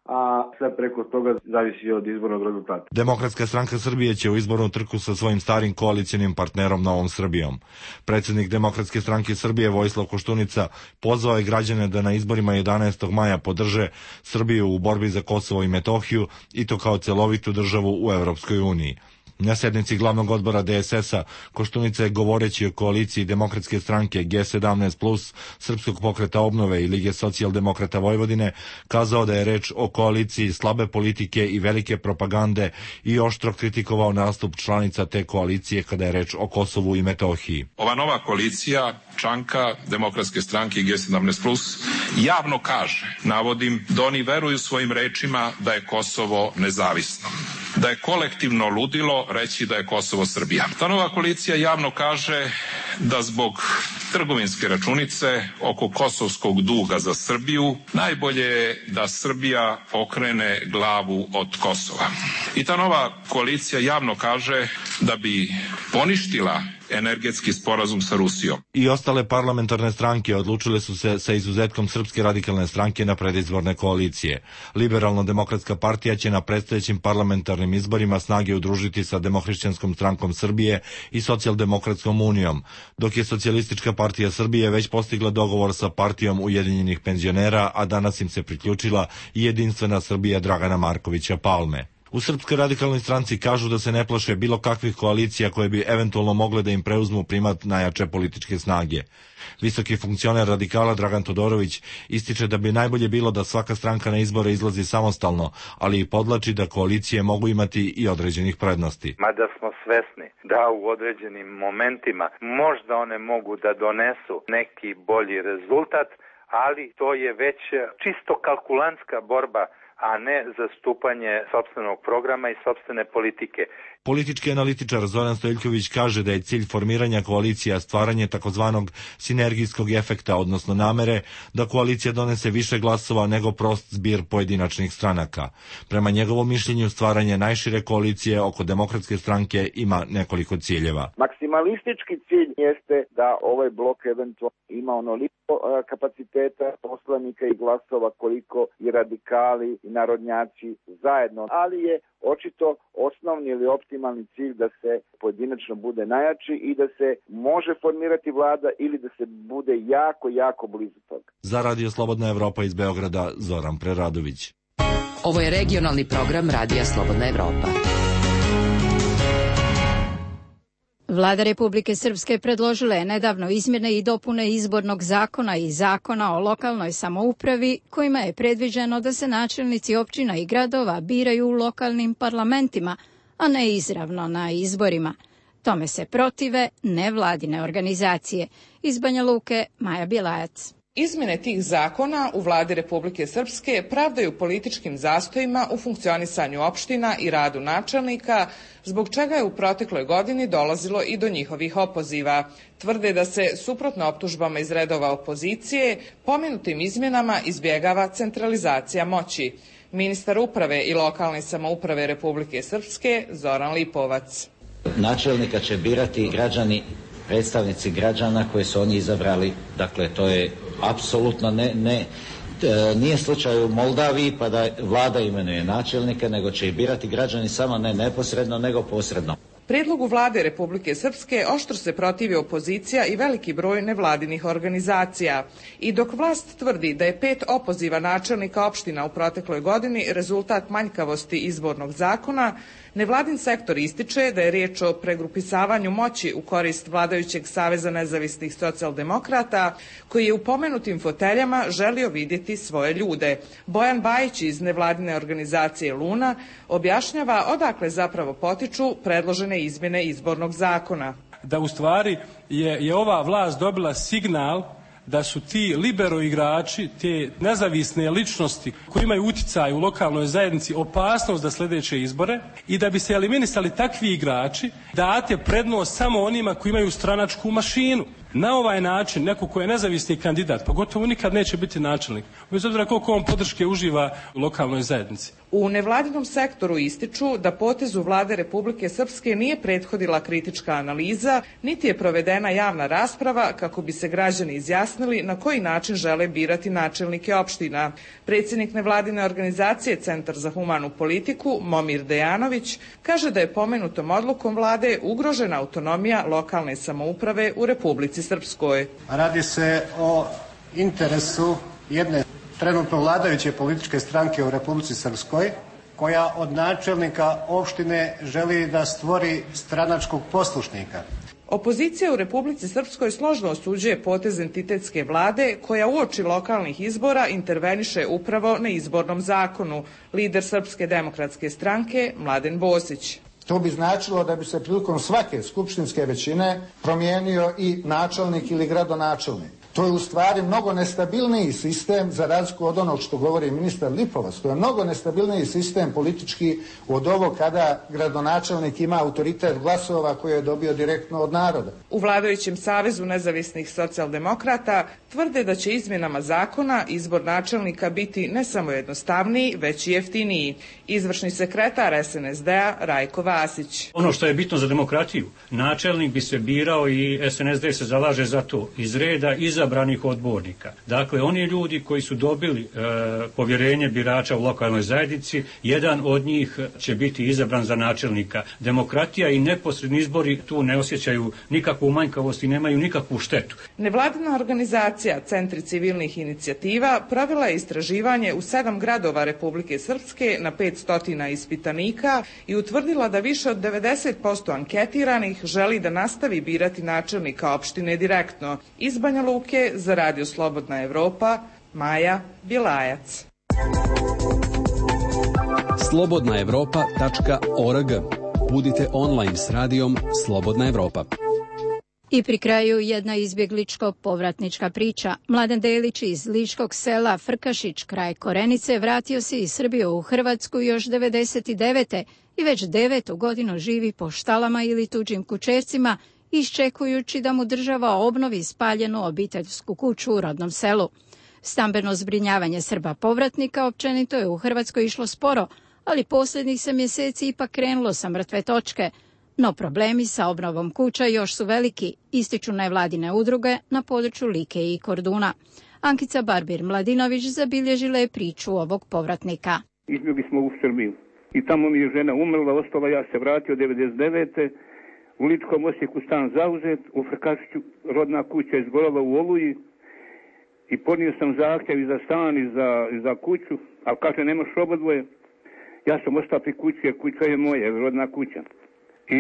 a sve preko toga zavisi od izbornog rezultata.
Demokratska stranka Srbije će u izbornu trku sa svojim starim koalicijnim partnerom Novom Srbijom. Predsjednik Demokratske stranke Srbije Vojislav Koštunica pozvao je građane da na izborima 11. maja podrže Srbiju u borbi za Kosovo i Metohiju i to kao celovitu državu u Evropskoj uniji. Na sednici glavnog odbora DSS-a Koštunica je govoreći o koaliciji Demokratske stranke G17+, Srpskog pokreta obnove i Lige socijaldemokrata Vojvodine kazao da je reč o koaliciji slabe politike i velike propagande i oštro kritikovao nastup članica te koalicije kada je reč o Kosovu i Metohiji.
Ova nova koalicija Čanka, Demokratske stranke i G17+, javno kaže, navodim, da oni veruju svojim rečima da je Kosovo nezavisno, da je kolektivno ludilo reći da je Kosovo Srbija. Ta nova koalicija javno kaže da zbog trgovinske računice oko kosovskog duga za Srbiju najbolje je da Srbija okrene glavu od Kosova. I ta nova koalicija javno kaže da bi poništila energetski sporazum sa Rusijom.
I ostale parlamentarne stranke odlučile su se sa izuzetkom Srpske radikalne stranke na predizborne koalicije. Liberalno-demokratska partija će na predstojećim parlamentarnim izborima snage udružiti sa Demohrišćanskom strankom Srbije i Socijaldemokratskom unijom, dok je Socijalistička partija Srbije već postigla dogovor sa partijom Ujedinjenih penzionera, a danas im se priključila i Jedinstvena Srbija Dragana Markovića Palme. U Srpskoj radikalnoj stranci kažu da se ne plaše bilo kakvih koalicija koje bi eventualno mogle da im preuzmu primat najjače političke snage. Visoki funkcioner radikala Dragan Todorović ističe da bi najbolje bilo da svaka stranka na izbore izlazi samostalno, ali i podlači da koalicije mogu imati i određenih prednosti.
Mada smo svesni da u određenim momentima možda one mogu da donesu neki bolji rezultat, ali to je već čisto kalkulantska borba, a ne zastupanje sopstvenog programa i sopstvene politike.
Politički analitičar Zoran Stojiljković kaže da je cilj formiranja koalicija stvaranje takozvanog sinergijskog efekta, odnosno namere da koalicija donese više glasova nego prost zbir pojedinačnih stranaka. Prema njegovom mišljenju, stvaranje najšire koalicije oko Demokratske stranke ima nekoliko ciljeva.
Maksimalistički cilj jeste da ovaj blok eventualno ima onoliko kapaciteta poslanika i glasova koliko i radikali i narodnjaci zajedno, ali je očito osnovni ili optimalni cilj da se pojedinačno bude najjači i da se može formirati vlada ili da se bude jako blizu toga.
Za Radio Slobodna Evropa iz Beograda, Zoran Preradović.
Ovo je regionalni program Radija Slobodna Evropa.
Vlada Republike Srpske predložila je nedavno izmjene i dopune izbornog zakona i zakona o lokalnoj samoupravi, kojima je predviđeno da se načelnici općina i gradova biraju u lokalnim parlamentima, a ne izravno na izborima. Tome se protive nevladine organizacije. Iz Banja Luke, Maja Bilajac.
Izmjene tih zakona u Vladi Republike Srpske pravdaju političkim zastojima u funkcionisanju opština i radu načelnika, zbog čega je u protekloj godini dolazilo i do njihovih opoziva. Tvrde da se, suprotno optužbama iz redova opozicije, pomenutim izmjenama izbjegava centralizacija moći. Ministar uprave i lokalne samouprave Republike Srpske, Zoran Lipovac.
Načelnika će birati građani, predstavnici građana koje su oni izabrali, dakle to je apsolutno nije slučaj u Moldaviji pa da vlada imenuje načelnike, nego će ih birati građani samo ne neposredno nego posredno.
Prijedlogu Vlade Republike Srpske oštro se protivi opozicija i veliki broj nevladinih organizacija. I dok vlast tvrdi da je 5 opoziva načelnika opština u protekloj godini rezultat manjkavosti izbornog zakona, nevladin sektor ističe da je riječ o pregrupisavanju moći u korist vladajućeg Saveza nezavisnih socijaldemokrata, koji je u pomenutim foteljama želio vidjeti svoje ljude. Bojan Bajić iz nevladine organizacije Luna objašnjava odakle zapravo potiču predložene izmjene izbornog zakona.
Da u stvari je ova vlast dobila signal da su ti libero igrači, te nezavisne ličnosti koji imaju utjecaj u lokalnoj zajednici opasnost za sljedeće izbore i da bi se eliminisali takvi igrači date prednost samo onima koji imaju stranačku mašinu. Na ovaj način neko ko je nezavisni kandidat, pogotovo nikad neće biti načelnik, bez obzira koliko on podrške uživa u lokalnoj zajednici.
U nevladinom sektoru ističu da potezu Vlade Republike Srpske nije prethodila kritička analiza, niti je provedena javna rasprava kako bi se građani izjasnili na koji način žele birati načelnike opština. Predsjednik nevladine organizacije Centar za humanu politiku, Momir Dejanović, kaže da je pomenutom odlukom vlade ugrožena autonomija lokalne samouprave u Republici Srpskoj.
Radi se o interesu jedne trenutno vladajuće političke stranke u Republici Srpskoj, koja od načelnika opštine želi da stvori stranačkog poslušnika.
Opozicija u Republici Srpskoj složno osuđuje potez entitetske vlade koja uoči lokalnih izbora interveniše upravo na izbornom zakonu. Lider Srpske demokratske stranke Mladen Bosić.
To bi značilo da bi se prilikom svake skupštinske većine promijenio i načelnik ili gradonačelnik.
To je u stvari mnogo nestabilniji sistem, za razliku od onog što govori ministar Lipovac. To je mnogo nestabilniji sistem politički od ovog kada gradonačelnik ima autoritet glasova koje je dobio direktno od naroda.
U vladajućem Savezu nezavisnih socijaldemokrata tvrde da će izmjenama zakona izbor načelnika biti ne samo jednostavniji, već i jeftiniji. Izvršni sekretar SNSD-a Rajko Vasić.
Ono što je bitno za demokratiju, načelnik bi se birao i SNSD se zalaže za to iz reda izabranih odbornika. Dakle, oni ljudi koji su dobili povjerenje birača u lokalnoj zajednici, jedan od njih će biti izabran za načelnika. Demokratija i neposredni izbori tu ne osjećaju nikakvu manjkavost i nemaju nikakvu štetu.
Nevladina organizacija Centri civilnih inicijativa pravila je istraživanje u 7 gradova Republike Srpske na 500 ispitanika i utvrdila da više od 90% anketiranih želi da nastavi birati načelnika opštine direktno. Iz Banja Luke za Radio Slobodna Evropa, Maja Bjelajac.
slobodnaevropa.org. Budite online s radijom Slobodna Evropa.
I pri kraju jedna izbjegličko-povratnička priča. Mladen Delić iz ličkog sela Frkašić kraj Korenice vratio se iz Srbije u Hrvatsku još 99. i već 9. godinu živi po štalama ili tuđim kućevcima, iščekujući da mu država obnovi spaljenu obiteljsku kuću u rodnom selu. Stambeno zbrinjavanje Srba povratnika općenito je u Hrvatskoj išlo sporo, ali posljednjih se mjeseci ipak krenulo sa mrtve točke. No problemi sa obnovom kuća još su veliki, ističu nevladine udruge na području Like i Korduna. Ankica Barbir-Mladinović zabilježila je priču ovog povratnika.
Izbjegli smo u Srbiju i tamo mi je žena umrla, ostala, ja se vratio 99. U Ličkom Osijeku stan zauzet, u Frkašiću rodna kuća izgorela u Oluji i podnio sam zahtjev i za stan i za kuću, ali kaže nemaš obodvoje. Ja sam ostao pri kući jer kuća je moja, rodna kuća. I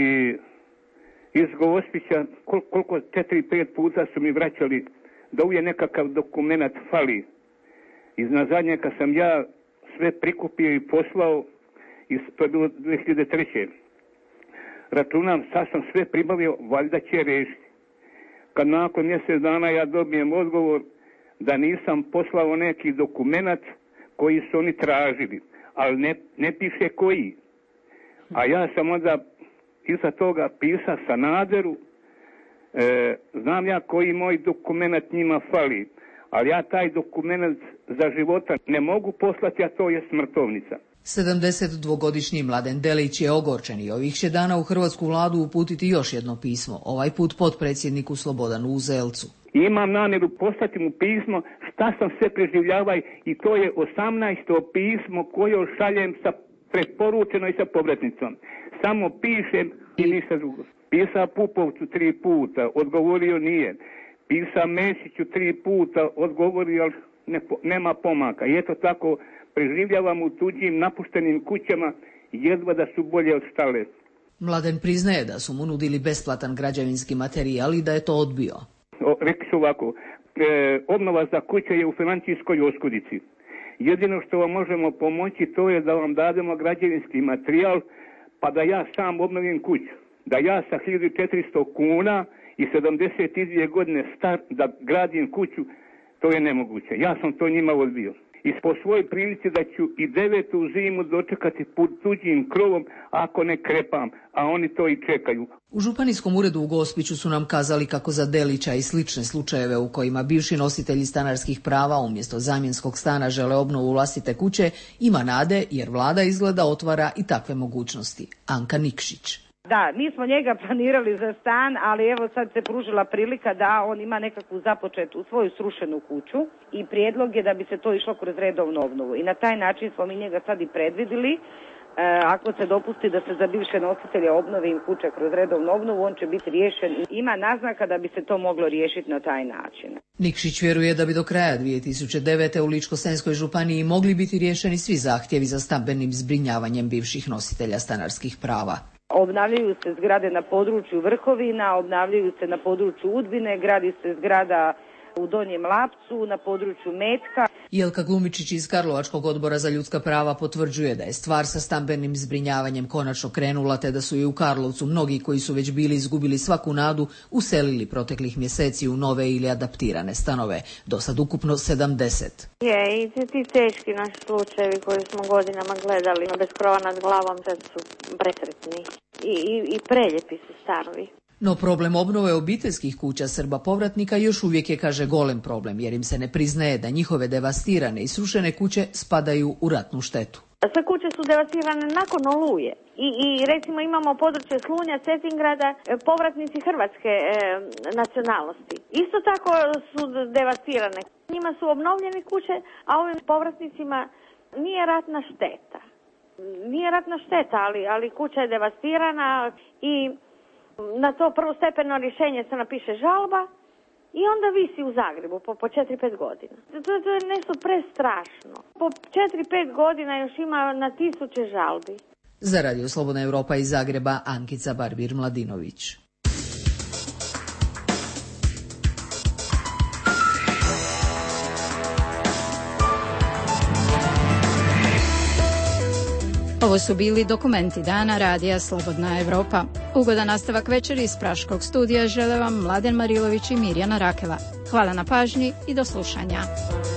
iz Gospića koliko 4-5 puta su mi vraćali da uvijek nekakav dokument fali. I na zadnje kad sam ja sve prikupio i poslao, i to je bilo 2003. Računam, sad sam sve pribavio, valjda će riješiti. Kad nakon mjesec dana ja dobijem odgovor da nisam poslao neki dokument koji su oni tražili, ali ne piše koji. A ja sam onda iza toga pisao Sanaderu, znam ja koji moj dokument njima fali, ali ja taj dokument za života ne mogu poslati, a to je smrtovnica.
72-godišnji Mladen Delić je ogorčen i ovih će dana u hrvatsku vladu uputiti još jedno pismo, ovaj put potpredsjedniku Slobodanu Uzelcu.
Imam namjeru poslati mu pismo šta sam sve preživljavao i to je 18. pismo koje šaljem sa preporučeno i sa povratnicom. Samo pišem i ništa drugo. Pisa Pupovcu 3 puta, odgovorio nije. Pisa Mesiću 3 puta, odgovorio, ali nema pomaka. I eto tako preživljavam u tuđim napuštenim kućama, jedva da su bolje od štale.
Mladen priznaje da su mu nudili besplatan građevinski materijal i da je to odbio.
Rekli su ovako, obnova za kuće je u financijskoj oskudici. Jedino što vam možemo pomoći to je da vam dademo građevinski materijal pa da ja sam obnovim kuću. Da ja sa 1400 kuna i 72 godine star da gradim kuću, to je nemoguće. Ja sam to njima odbio. I po svojoj prilici da ću i 9. zimu dočekati pod tuđim krovom ako ne krepam, a oni to i čekaju.
U županijskom uredu u Gospiću su nam kazali kako za Delića i slične slučajeve u kojima bivši nositelji stanarskih prava umjesto zamjenskog stana žele obnovu vlastite kuće ima nade jer vlada izgleda otvara i takve mogućnosti. Anka Nikšić.
Da, mi smo njega planirali za stan, ali evo sad se pružila prilika da on ima nekakvu započetu svoju srušenu kuću i prijedlog je da bi se to išlo kroz redovnu obnovu. I na taj način smo mi njega sad i predvidili. Ako se dopusti da se za bivše nositelje obnovi im kuće kroz redovnu obnovu, on će biti riješen. Ima naznaka da bi se to moglo riješiti na taj način.
Nikšić vjeruje da bi do kraja 2009. u Ličko-senjskoj županiji mogli biti riješeni svi zahtjevi za stambenim zbrinjavanjem bivših nositelja stanarskih prava.
Obnavljaju se zgrade na području Vrhovina, obnavljaju se na području Udbine, gradi se zgrada u Donjem Lapcu, na području Metka.
Jelka Glumičić iz Karlovačkog odbora za ljudska prava potvrđuje da je stvar sa stambenim zbrinjavanjem konačno krenula, te da su i u Karlovcu mnogi koji su već bili izgubili svaku nadu uselili proteklih mjeseci u nove ili adaptirane stanove. Do sad ukupno 70.
I ti teški naši slučajevi koji smo godinama gledali bez krova nad glavom sad su presretni i preljepi su stanovi.
No problem obnove obiteljskih kuća Srba povratnika još uvijek je, kaže, golem problem, jer im se ne priznaje da njihove devastirane i srušene kuće spadaju u ratnu štetu.
Sve kuće su devastirane nakon Oluje i recimo imamo područje Slunja, Cetingrada, povratnici hrvatske nacionalnosti. Isto tako su devastirane. Njima su obnovljene kuće, a ovim povratnicima nije ratna šteta. Nije ratna šteta, ali kuća je devastirana i na to prvostepeno rješenje se napiše žalba i onda visi u Zagrebu po 4-5 godina. To je nešto prestrašno. Po 4-5 godina još ima na tisuće žalbi.
Za Radio Slobodna Europa iz Zagreba, Ankica Barbir-Mladinović.
Ovo su bili dokumenti dana Radija Slobodna Evropa. Ugodan nastavak večeri iz Praškog studija žele vam Mladen Marilović i Mirjana Rakela. Hvala na pažnji i do slušanja.